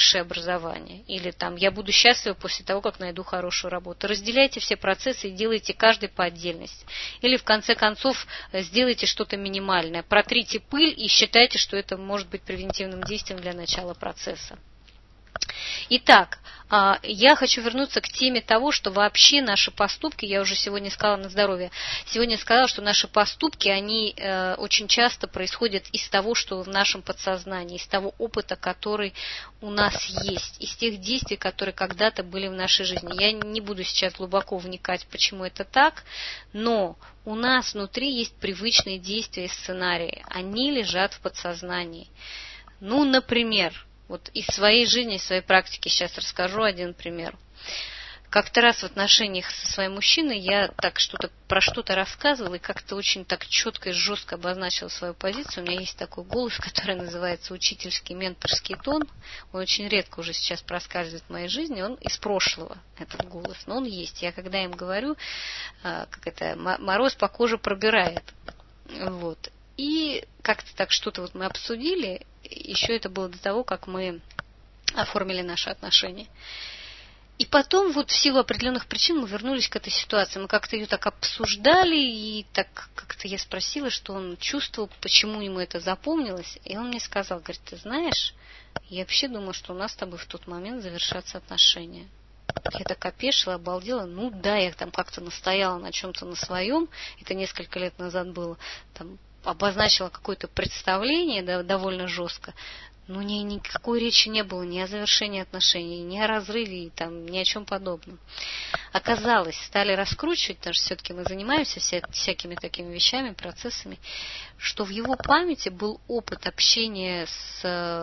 высшее образование. Или там я буду счастлива после того, как найду хорошую работу. Разделяйте все процессы и делайте каждый по отдельности. Или в конце концов сделайте что-то минимальное. Протрите пыль и считайте, что это может быть превентивным действием для начала процесса. Итак, я хочу вернуться к теме того, что вообще наши поступки, я уже сегодня сказала на здоровье, сегодня сказала, что наши поступки, они очень часто происходят из того, что в нашем подсознании, из того опыта, который у нас есть, из тех действий, которые когда-то были в нашей жизни. Я не буду сейчас глубоко вникать, почему это так, но у нас внутри есть привычные действия и сценарии, они лежат в подсознании. Ну, например, вот из своей жизни, из своей практики сейчас расскажу один пример. Как-то раз в отношениях со своим мужчиной я так что-то про что-то рассказывала и как-то очень так четко и жестко обозначила свою позицию. У меня есть такой голос, который называется учительский менторский тон. Он очень редко уже сейчас проскальзывает в моей жизни. Он из прошлого, этот голос, но он есть. Я когда им говорю, как это, мороз по коже пробирает. Вот. И как-то так что-то вот мы обсудили, еще это было до того, как мы оформили наши отношения. И потом вот в силу определенных причин мы вернулись к этой ситуации. Мы как-то ее так обсуждали, и так как-то я спросила, что он чувствовал, почему ему это запомнилось. И он мне сказал, говорит, ты знаешь, я вообще думала, что у нас с тобой в тот момент завершатся отношения. Я так опешила, обалдела. Ну да, я там как-то настояла на чем-то на своем. Это несколько лет назад было. Там обозначила какое-то представление, да, довольно жестко, но ни, никакой речи не было ни о завершении отношений, ни о разрыве, там, ни о чем подобном. Оказалось, стали раскручивать, потому что все-таки мы занимаемся вся, всякими такими вещами, процессами, что в его памяти был опыт общения с,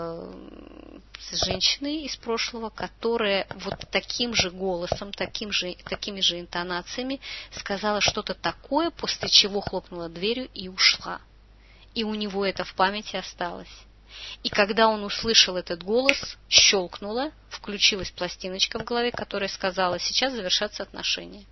с женщиной из прошлого, которая вот таким же голосом, таким же, такими же интонациями сказала что-то такое, после чего хлопнула дверью и ушла. И у него это в памяти осталось. И когда он услышал этот голос, щелкнуло, включилась пластиночка в голове, которая сказала, сейчас завершатся отношения.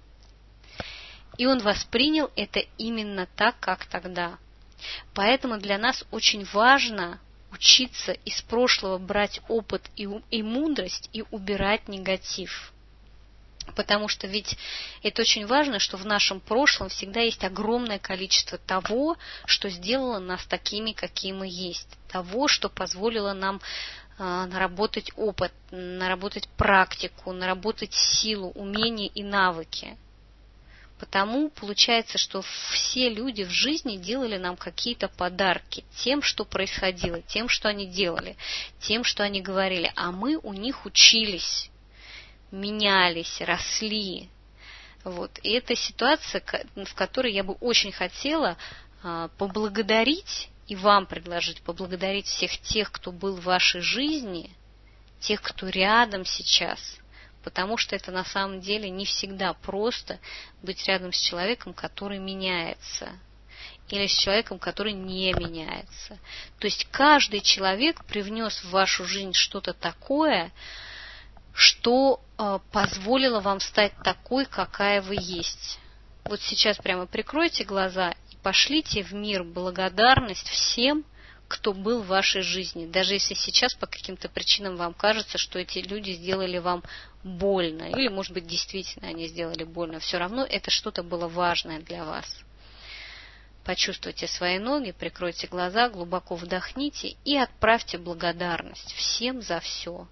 И он воспринял это именно так, как тогда. Поэтому для нас очень важно учиться из прошлого брать опыт и, и мудрость и убирать негатив. Потому что ведь это очень важно, что в нашем прошлом всегда есть огромное количество того, что сделало нас такими, какие мы есть. Того, что позволило нам э, наработать опыт, наработать практику, наработать силу, умения и навыки. Потому получается, что все люди в жизни делали нам какие-то подарки тем, что происходило, тем, что они делали, тем, что они говорили. А мы у них учились. Менялись, росли. Вот. И это ситуация, в которой я бы очень хотела поблагодарить и вам предложить поблагодарить всех тех, кто был в вашей жизни, тех, кто рядом сейчас. Потому что это на самом деле не всегда просто быть рядом с человеком, который меняется. Или с человеком, который не меняется. То есть каждый человек привнес в вашу жизнь что-то такое, что э, позволило вам стать такой, какая вы есть. Вот сейчас прямо прикройте глаза и пошлите в мир благодарность всем, кто был в вашей жизни. Даже если сейчас по каким-то причинам вам кажется, что эти люди сделали вам больно, или, может быть, действительно они сделали больно, все равно это что-то было важное для вас. Почувствуйте свои ноги, прикройте глаза, глубоко вдохните и отправьте благодарность всем за все.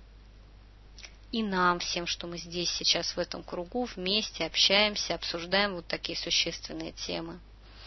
И нам всем, что мы здесь сейчас в этом кругу вместе общаемся, обсуждаем вот такие существенные темы.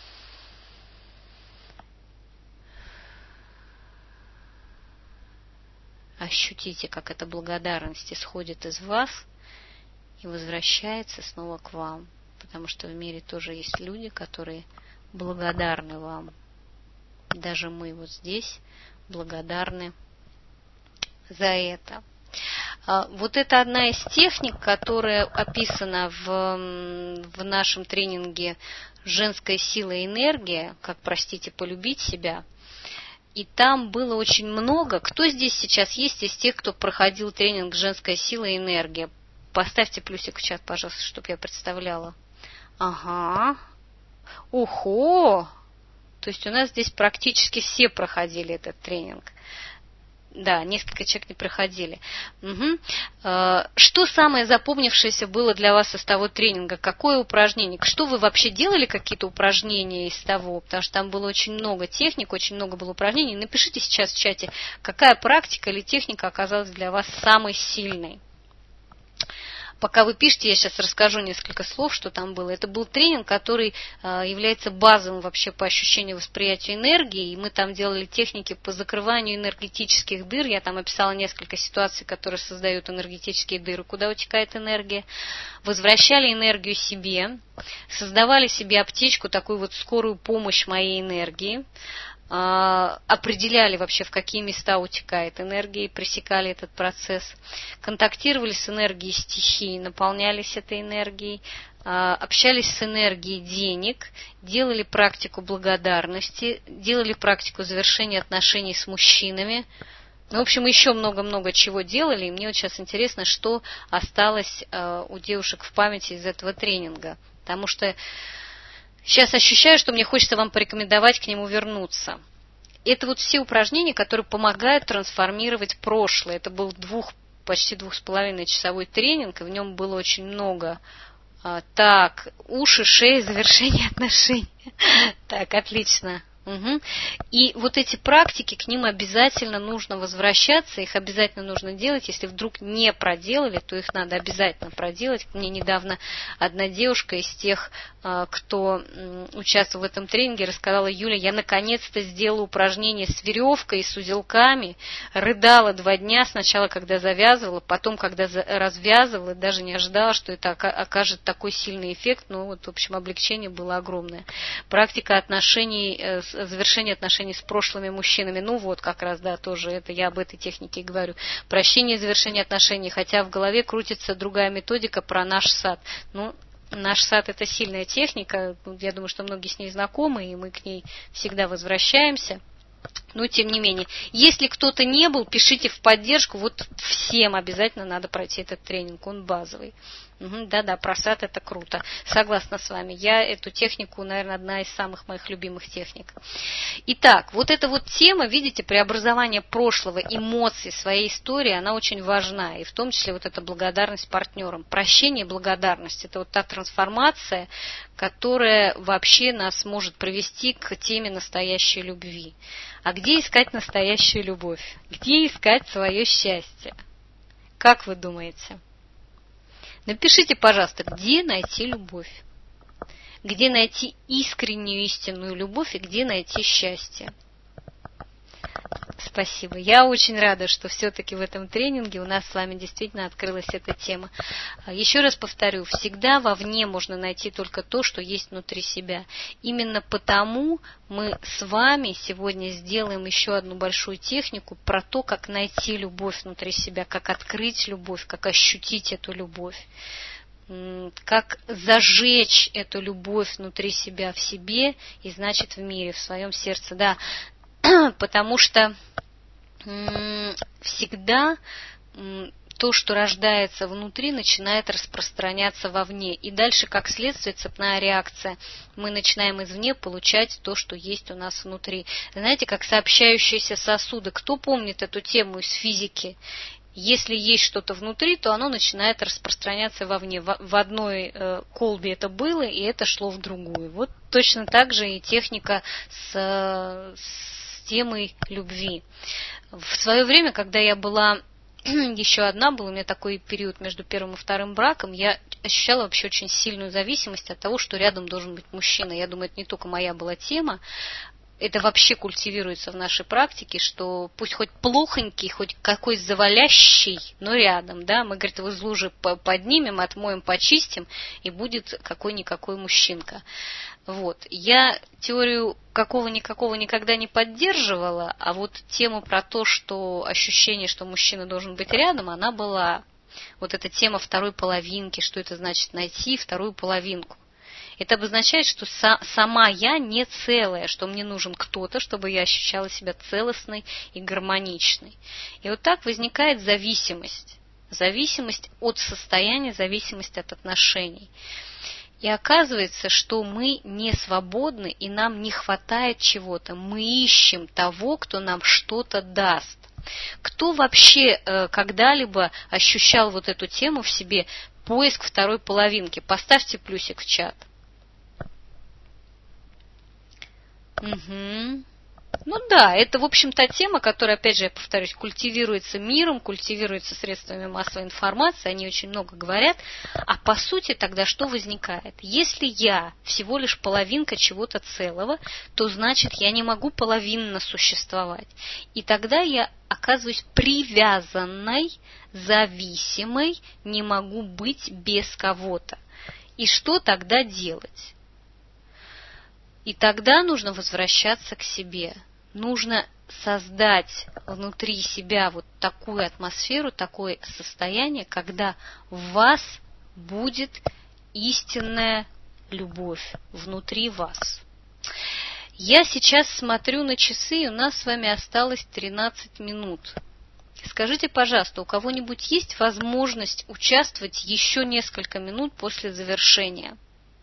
Ощутите, как эта благодарность исходит из вас и возвращается снова к вам. Потому что в мире тоже есть люди, которые благодарны вам. Даже мы вот здесь благодарны за это. Вот это одна из техник, которая описана в, в нашем тренинге «Женская сила и энергия», как, простите, полюбить себя. И там было очень много. Кто здесь сейчас есть из тех, кто проходил тренинг «Женская сила и энергия»? Поставьте плюсик в чат, пожалуйста, чтобы я представляла. Ага. Ого! То есть у нас здесь практически все проходили этот тренинг. Да, несколько человек не проходили. Угу. Что самое запомнившееся было для вас из того тренинга? Какое упражнение? Что вы вообще делали, какие-то упражнения из того? Потому что там было очень много техник, очень много было упражнений. Напишите сейчас в чате, какая практика или техника оказалась для вас самой сильной. Пока вы пишете, я сейчас расскажу несколько слов, что там было. Это был тренинг, который э, является базовым вообще по ощущению восприятия энергии. И мы там делали техники по закрыванию энергетических дыр. Я там описала несколько ситуаций, которые создают энергетические дыры, куда утекает энергия. Возвращали энергию себе, создавали себе аптечку, такую вот скорую помощь моей энергии. Определяли вообще, в какие места утекает энергия, и пресекали этот процесс, контактировали с энергией стихии, наполнялись этой энергией, общались с энергией денег, делали практику благодарности, делали практику завершения отношений с мужчинами. Ну, в общем, еще много-много чего делали, и мне вот сейчас интересно, что осталось у девушек в памяти из этого тренинга, потому что сейчас ощущаю, что мне хочется вам порекомендовать к нему вернуться. Это вот все упражнения, которые помогают трансформировать прошлое. Это был двух, почти двух с половиной часовой тренинг, и в нем было очень много. Так, уши, шея, завершение отношений. Так, отлично. Угу. И вот эти практики, к ним обязательно нужно возвращаться, их обязательно нужно делать. Если вдруг не проделали, то их надо обязательно проделать. Мне недавно одна девушка из тех, кто участвовал в этом тренинге, рассказала: Юля, я наконец-то сделала упражнение с веревкой и с узелками, рыдала два дня, сначала когда завязывала, потом когда развязывала, даже не ожидала, что это окажет такой сильный эффект, но вот, в общем, облегчение было огромное. Практика отношений, завершение отношений с прошлыми мужчинами. Ну вот, как раз, да, тоже это я об этой технике и говорю. Прощение и завершение отношений, хотя в голове крутится другая методика про наш сад. Ну, наш сад – это сильная техника, я думаю, что многие с ней знакомы, и мы к ней всегда возвращаемся. Но, тем не менее, если кто-то не был, пишите в поддержку, вот всем обязательно надо пройти этот тренинг, он базовый. Угу, да-да, про сад это круто, согласна с вами. Я эту технику, наверное, одна из самых моих любимых техник. Итак, вот эта вот тема, видите, преобразование прошлого, эмоций, своей истории, она очень важна, и в том числе вот эта благодарность партнерам. Прощение и благодарность – это вот та трансформация, которая вообще нас может привести к теме настоящей любви. А где искать настоящую любовь? Где искать свое счастье? Как вы думаете? Напишите, пожалуйста, где найти любовь? Где найти искреннюю истинную любовь и где найти счастье? Спасибо. Я очень рада, что все-таки в этом тренинге у нас с вами действительно открылась эта тема. Еще раз повторю, всегда вовне можно найти только то, что есть внутри себя. Именно потому мы с вами сегодня сделаем еще одну большую технику про то, как найти любовь внутри себя, как открыть любовь, как ощутить эту любовь, как зажечь эту любовь внутри себя, в себе и, значит, в мире, в своем сердце. Да, потому что всегда то, что рождается внутри, начинает распространяться вовне. И дальше, как следствие, цепная реакция. Мы начинаем извне получать то, что есть у нас внутри. Знаете, как сообщающиеся сосуды. Кто помнит эту тему из физики? Если есть что-то внутри, то оно начинает распространяться вовне. В одной колбе это было, и это шло в другую. Вот точно так же и техника с, с темой любви. В свое время, когда я была еще одна, был у меня такой период между первым и вторым браком, я ощущала вообще очень сильную зависимость от того, что рядом должен быть мужчина. Я думаю, это не только моя была тема, это вообще культивируется в нашей практике, что пусть хоть плохонький, хоть какой завалящий, но рядом, да, мы, говорит, его из лужи поднимем, отмоем, почистим, и будет какой-никакой мужчинка. Вот. Я теорию какого-никакого никогда не поддерживала, а вот тему про то, что ощущение, что мужчина должен быть рядом, она была. Вот эта тема второй половинки, что это значит найти вторую половинку. Это обозначает, что сама я не целая, что мне нужен кто-то, чтобы я ощущала себя целостной и гармоничной. И вот так возникает зависимость. Зависимость от состояния, зависимость от отношений. И оказывается, что мы не свободны и нам не хватает чего-то. Мы ищем того, кто нам что-то даст. Кто вообще э, когда-либо ощущал вот эту тему в себе, поиск второй половинки? Поставьте плюсик в чат. Угу. Ну да, это, в общем-то, тема, которая, опять же, я повторюсь, культивируется миром, культивируется средствами массовой информации, они очень много говорят. А по сути тогда что возникает? Если я всего лишь половинка чего-то целого, то значит я не могу половинно существовать. И тогда я оказываюсь привязанной, зависимой, не могу быть без кого-то. И что тогда делать? И тогда нужно возвращаться к себе. Нужно создать внутри себя вот такую атмосферу, такое состояние, когда в вас будет истинная любовь внутри вас. Я сейчас смотрю на часы, и у нас с вами осталось тринадцать минут. Скажите, пожалуйста, у кого-нибудь есть возможность участвовать еще несколько минут после завершения?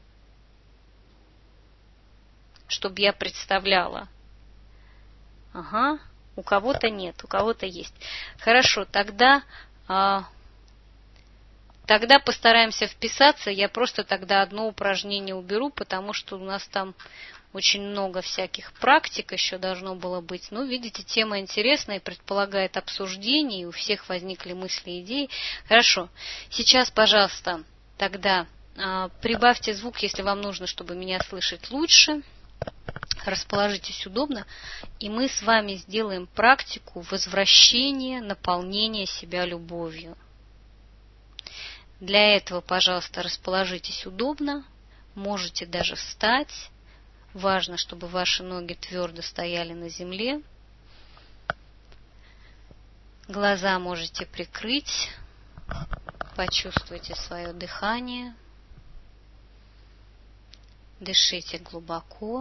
Чтобы я представляла. Ага, у кого-то нет, у кого-то есть. Хорошо, тогда, а, тогда постараемся вписаться. Я просто тогда одно упражнение уберу, потому что у нас там очень много всяких практик еще должно было быть. Ну, видите, тема интересная и предполагает обсуждение, и у всех возникли мысли и идеи. Хорошо, сейчас, пожалуйста, тогда а, прибавьте звук, если вам нужно, чтобы меня слышать лучше. Расположитесь удобно, и мы с вами сделаем практику возвращения, наполнения себя любовью. Для этого, пожалуйста, расположитесь удобно, можете даже встать. Важно, чтобы ваши ноги твердо стояли на земле. Глаза можете прикрыть, почувствуйте свое дыхание. Дышите глубоко.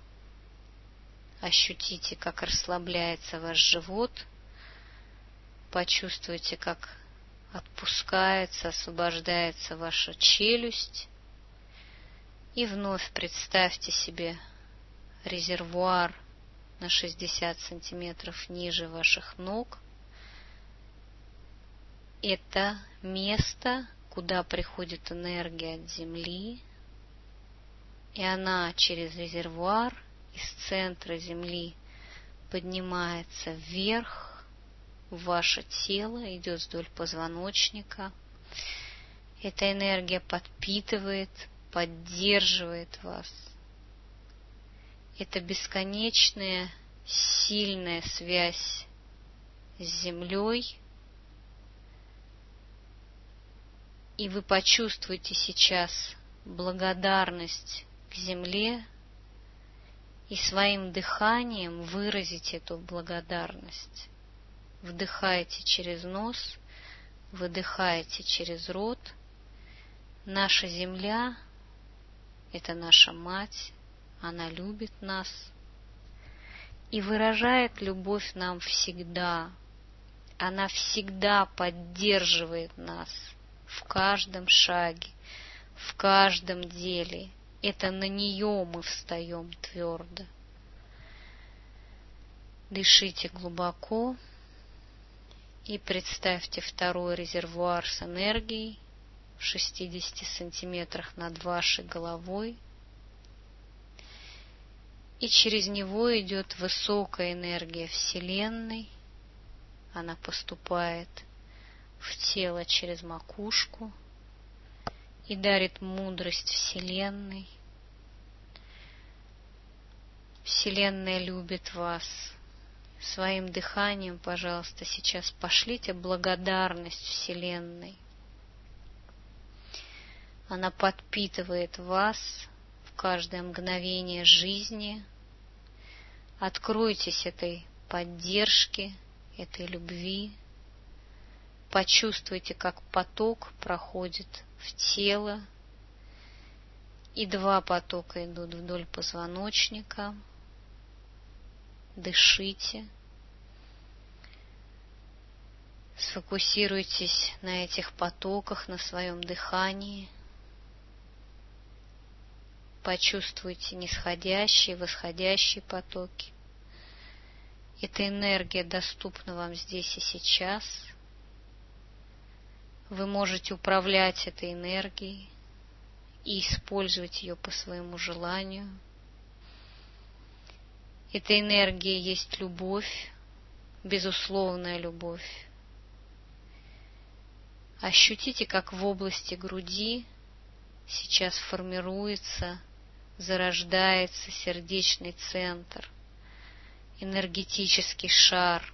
Ощутите, как расслабляется ваш живот. Почувствуйте, как отпускается, освобождается ваша челюсть. И вновь представьте себе резервуар на шестьдесят сантиметров ниже ваших ног. Это место, куда приходит энергия от Земли. И она через резервуар из центра Земли поднимается вверх в ваше тело, идет вдоль позвоночника. Эта энергия подпитывает, поддерживает вас. Это бесконечная, сильная связь с Землей. И вы почувствуете сейчас благодарность к Земле, и своим дыханием выразите эту благодарность. Вдыхайте через нос, выдыхайте через рот. Наша Земля – это наша Мать, она любит нас и выражает любовь нам всегда. Она всегда поддерживает нас в каждом шаге, в каждом деле. Это на нее мы встаем твердо. Дышите глубоко и представьте второй резервуар с энергией в шестидесяти сантиметрах над вашей головой. И через него идет высокая энергия Вселенной. Она поступает в тело через макушку и дарит мудрость Вселенной. Вселенная любит вас. Своим дыханием, пожалуйста, сейчас пошлите благодарность Вселенной. Она подпитывает вас в каждое мгновение жизни. Откройтесь этой поддержке, этой любви. Почувствуйте, как поток проходит в тело, и два потока идут вдоль позвоночника. Дышите. Сфокусируйтесь на этих потоках, на своем дыхании. Почувствуйте нисходящие, восходящие потоки. Эта энергия доступна вам здесь и сейчас. Вы можете управлять этой энергией и использовать ее по своему желанию. Эта энергия есть любовь, безусловная любовь. Ощутите, как в области груди сейчас формируется, зарождается сердечный центр, энергетический шар.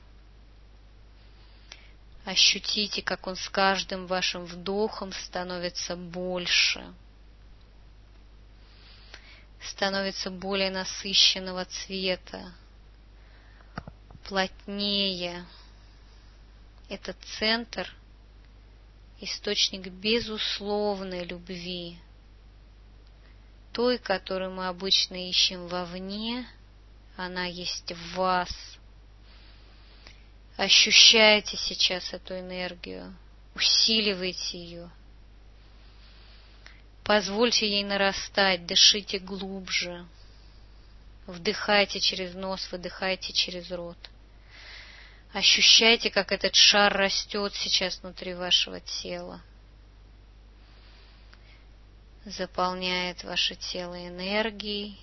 Ощутите, как он с каждым вашим вдохом становится больше, становится более насыщенного цвета, плотнее. Этот центр — источник безусловной любви, той, которую мы обычно ищем вовне, она есть в вас. Ощущайте сейчас эту энергию, усиливайте ее. Позвольте ей нарастать, дышите глубже. Вдыхайте через нос, выдыхайте через рот. Ощущайте, как этот шар растет сейчас внутри вашего тела. Заполняет ваше тело энергией.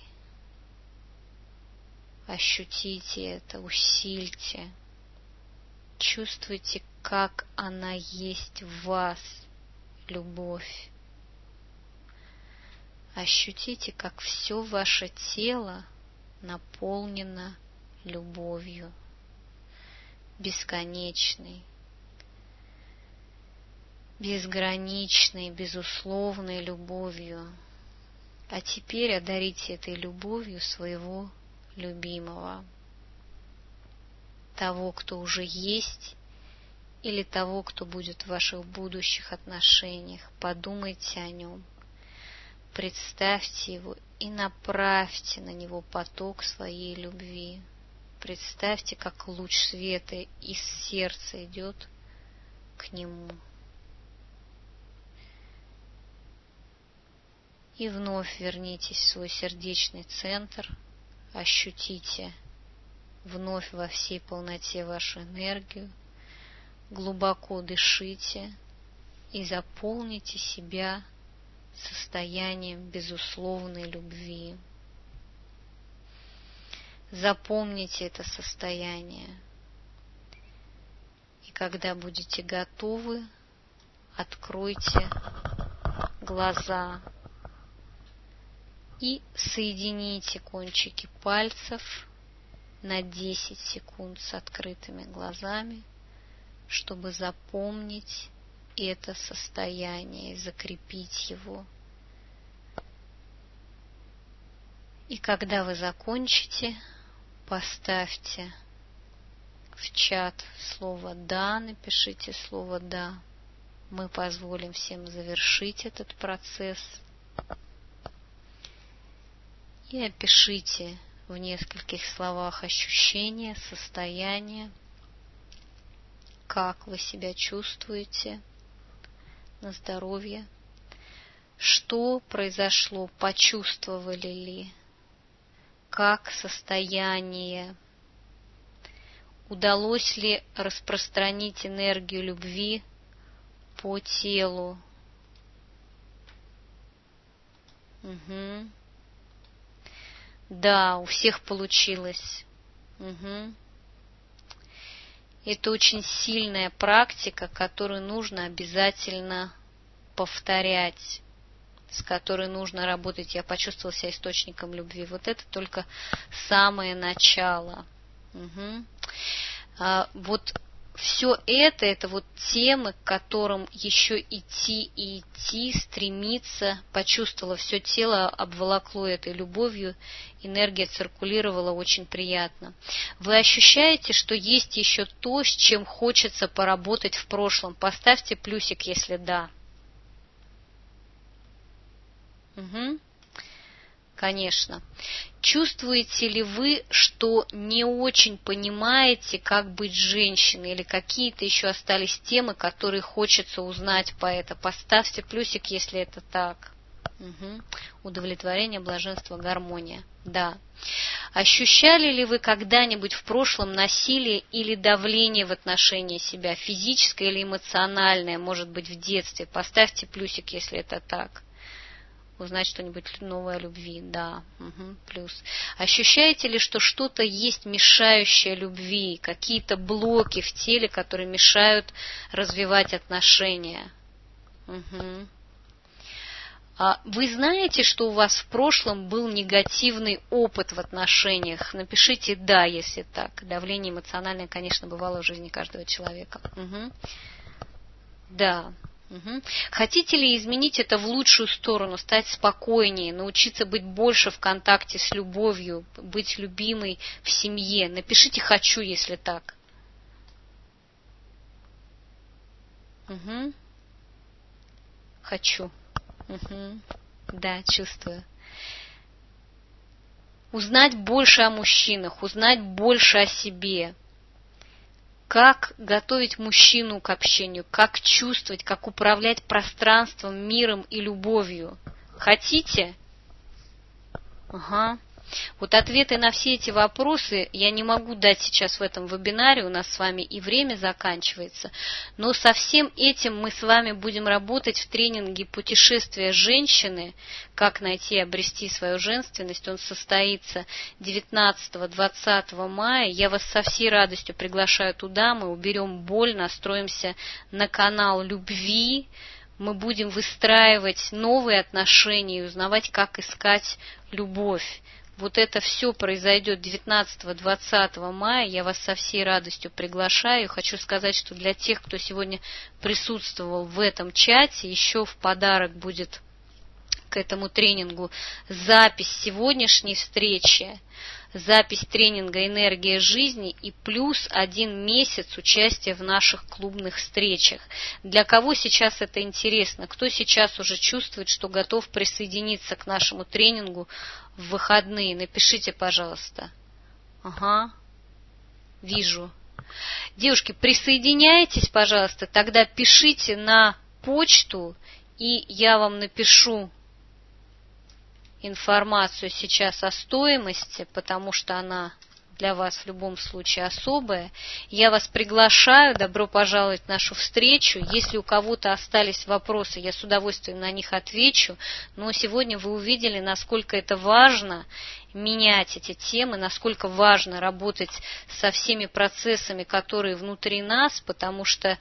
Ощутите это, усильте. Чувствуйте, как она есть в вас, любовь. Ощутите, как все ваше тело наполнено любовью, бесконечной, безграничной, безусловной любовью. А теперь одарите этой любовью своего любимого, того, кто уже есть, или того, кто будет в ваших будущих отношениях. Подумайте о нем, представьте его и направьте на него поток своей любви. Представьте, как луч света из сердца идет к нему. И вновь вернитесь в свой сердечный центр, ощутите вновь во всей полноте вашу энергию, глубоко дышите и заполните себя состоянием безусловной любви. Запомните это состояние. И когда будете готовы, откройте глаза и соедините кончики пальцев на десять секунд с открытыми глазами, чтобы запомнить это состояние и закрепить его. И когда вы закончите, поставьте в чат слово «да», напишите слово «да». Мы позволим всем завершить этот процесс. И опишите в нескольких словах ощущения, состояние, как вы себя чувствуете на здоровье, что произошло, почувствовали ли, как состояние, удалось ли распространить энергию любви по телу. Угу. Да, у всех получилось. Угу. Это очень сильная практика, которую нужно обязательно повторять, с которой нужно работать. Я почувствовала себя источником любви. Вот это только самое начало. Угу. А, вот все это, это вот темы, к которым еще идти и идти, стремиться. Почувствовала, все тело обволокло этой любовью, энергия циркулировала очень приятно. Вы ощущаете, что есть еще то, с чем хочется поработать в прошлом? Поставьте плюсик, если да. Угу. Конечно. Чувствуете ли вы, что не очень понимаете, как быть женщиной, или какие-то еще остались темы, которые хочется узнать по это? Поставьте плюсик, если это так. Угу. Удовлетворение, блаженство, гармония. Да. Ощущали ли вы когда-нибудь в прошлом насилие или давление в отношении себя, физическое или эмоциональное, может быть, в детстве? Поставьте плюсик, если это так. Узнать что-нибудь новое о любви, да, угу, плюс. Ощущаете ли, что что-то есть мешающее любви, какие-то блоки в теле, которые мешают развивать отношения? Угу. Вы знаете, что у вас в прошлом был негативный опыт в отношениях? Напишите «да», если так. Давление эмоциональное, конечно, бывало в жизни каждого человека. Угу. Да. Угу. Хотите ли изменить это в лучшую сторону, стать спокойнее, научиться быть больше в контакте с любовью, быть любимой в семье? Напишите «хочу», если так. Угу. Хочу. Угу. Да, чувствую. Узнать больше о мужчинах, узнать больше о себе. Как готовить мужчину к общению, как чувствовать, как управлять пространством, миром и любовью. Хотите? Ага. Вот ответы на все эти вопросы я не могу дать сейчас в этом вебинаре, у нас с вами и время заканчивается, но со всем этим мы с вами будем работать в тренинге «Путешествие женщины. Как найти и обрести свою женственность». Он состоится девятнадцатого-двадцатого мая. Я вас со всей радостью приглашаю туда, мы уберем боль, настроимся на канал любви, мы будем выстраивать новые отношения и узнавать, как искать любовь. Вот это все произойдет девятнадцатого-двадцатого мая. Я вас со всей радостью приглашаю. Хочу сказать, что для тех, кто сегодня присутствовал в этом чате, еще в подарок будет к этому тренингу запись сегодняшней встречи, запись тренинга «Энергия жизни» и плюс один месяц участия в наших клубных встречах. Для кого сейчас это интересно? Кто сейчас уже чувствует, что готов присоединиться к нашему тренингу в выходные? Напишите, пожалуйста. Ага, вижу. Девушки, присоединяйтесь, пожалуйста, тогда пишите на почту, и я вам напишу информацию сейчас о стоимости, потому что она для вас в любом случае особая. Я вас приглашаю, добро пожаловать в нашу встречу. Если у кого-то остались вопросы, я с удовольствием на них отвечу. Но сегодня вы увидели, насколько это важно менять эти темы, насколько важно работать со всеми процессами, которые внутри нас, потому что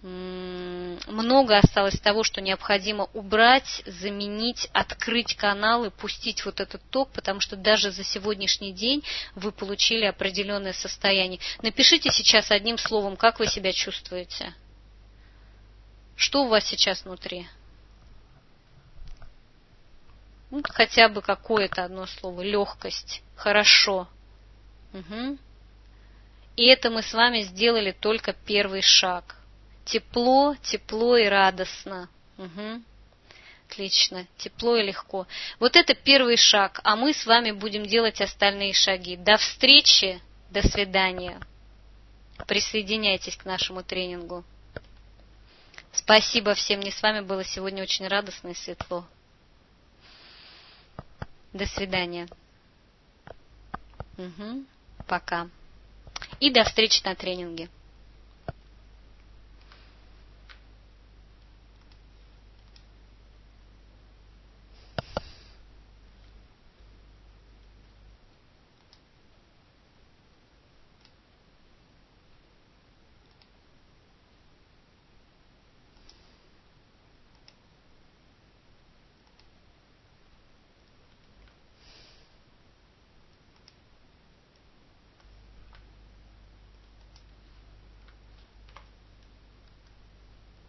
много осталось того, что необходимо убрать, заменить, открыть каналы, пустить вот этот ток, потому что даже за сегодняшний день вы получили определенное состояние. Напишите сейчас одним словом, как вы себя чувствуете. Что у вас сейчас внутри? Ну, хотя бы какое-то одно слово. Легкость. Хорошо. Угу. И это мы с вами сделали только первый шаг. Тепло, тепло и радостно. Угу. Отлично. Тепло и легко. Вот это первый шаг, а мы с вами будем делать остальные шаги. До встречи, до свидания. Присоединяйтесь к нашему тренингу. Спасибо всем. Мне с вами было сегодня очень радостно и светло. До свидания. Угу. Пока. И до встречи на тренинге.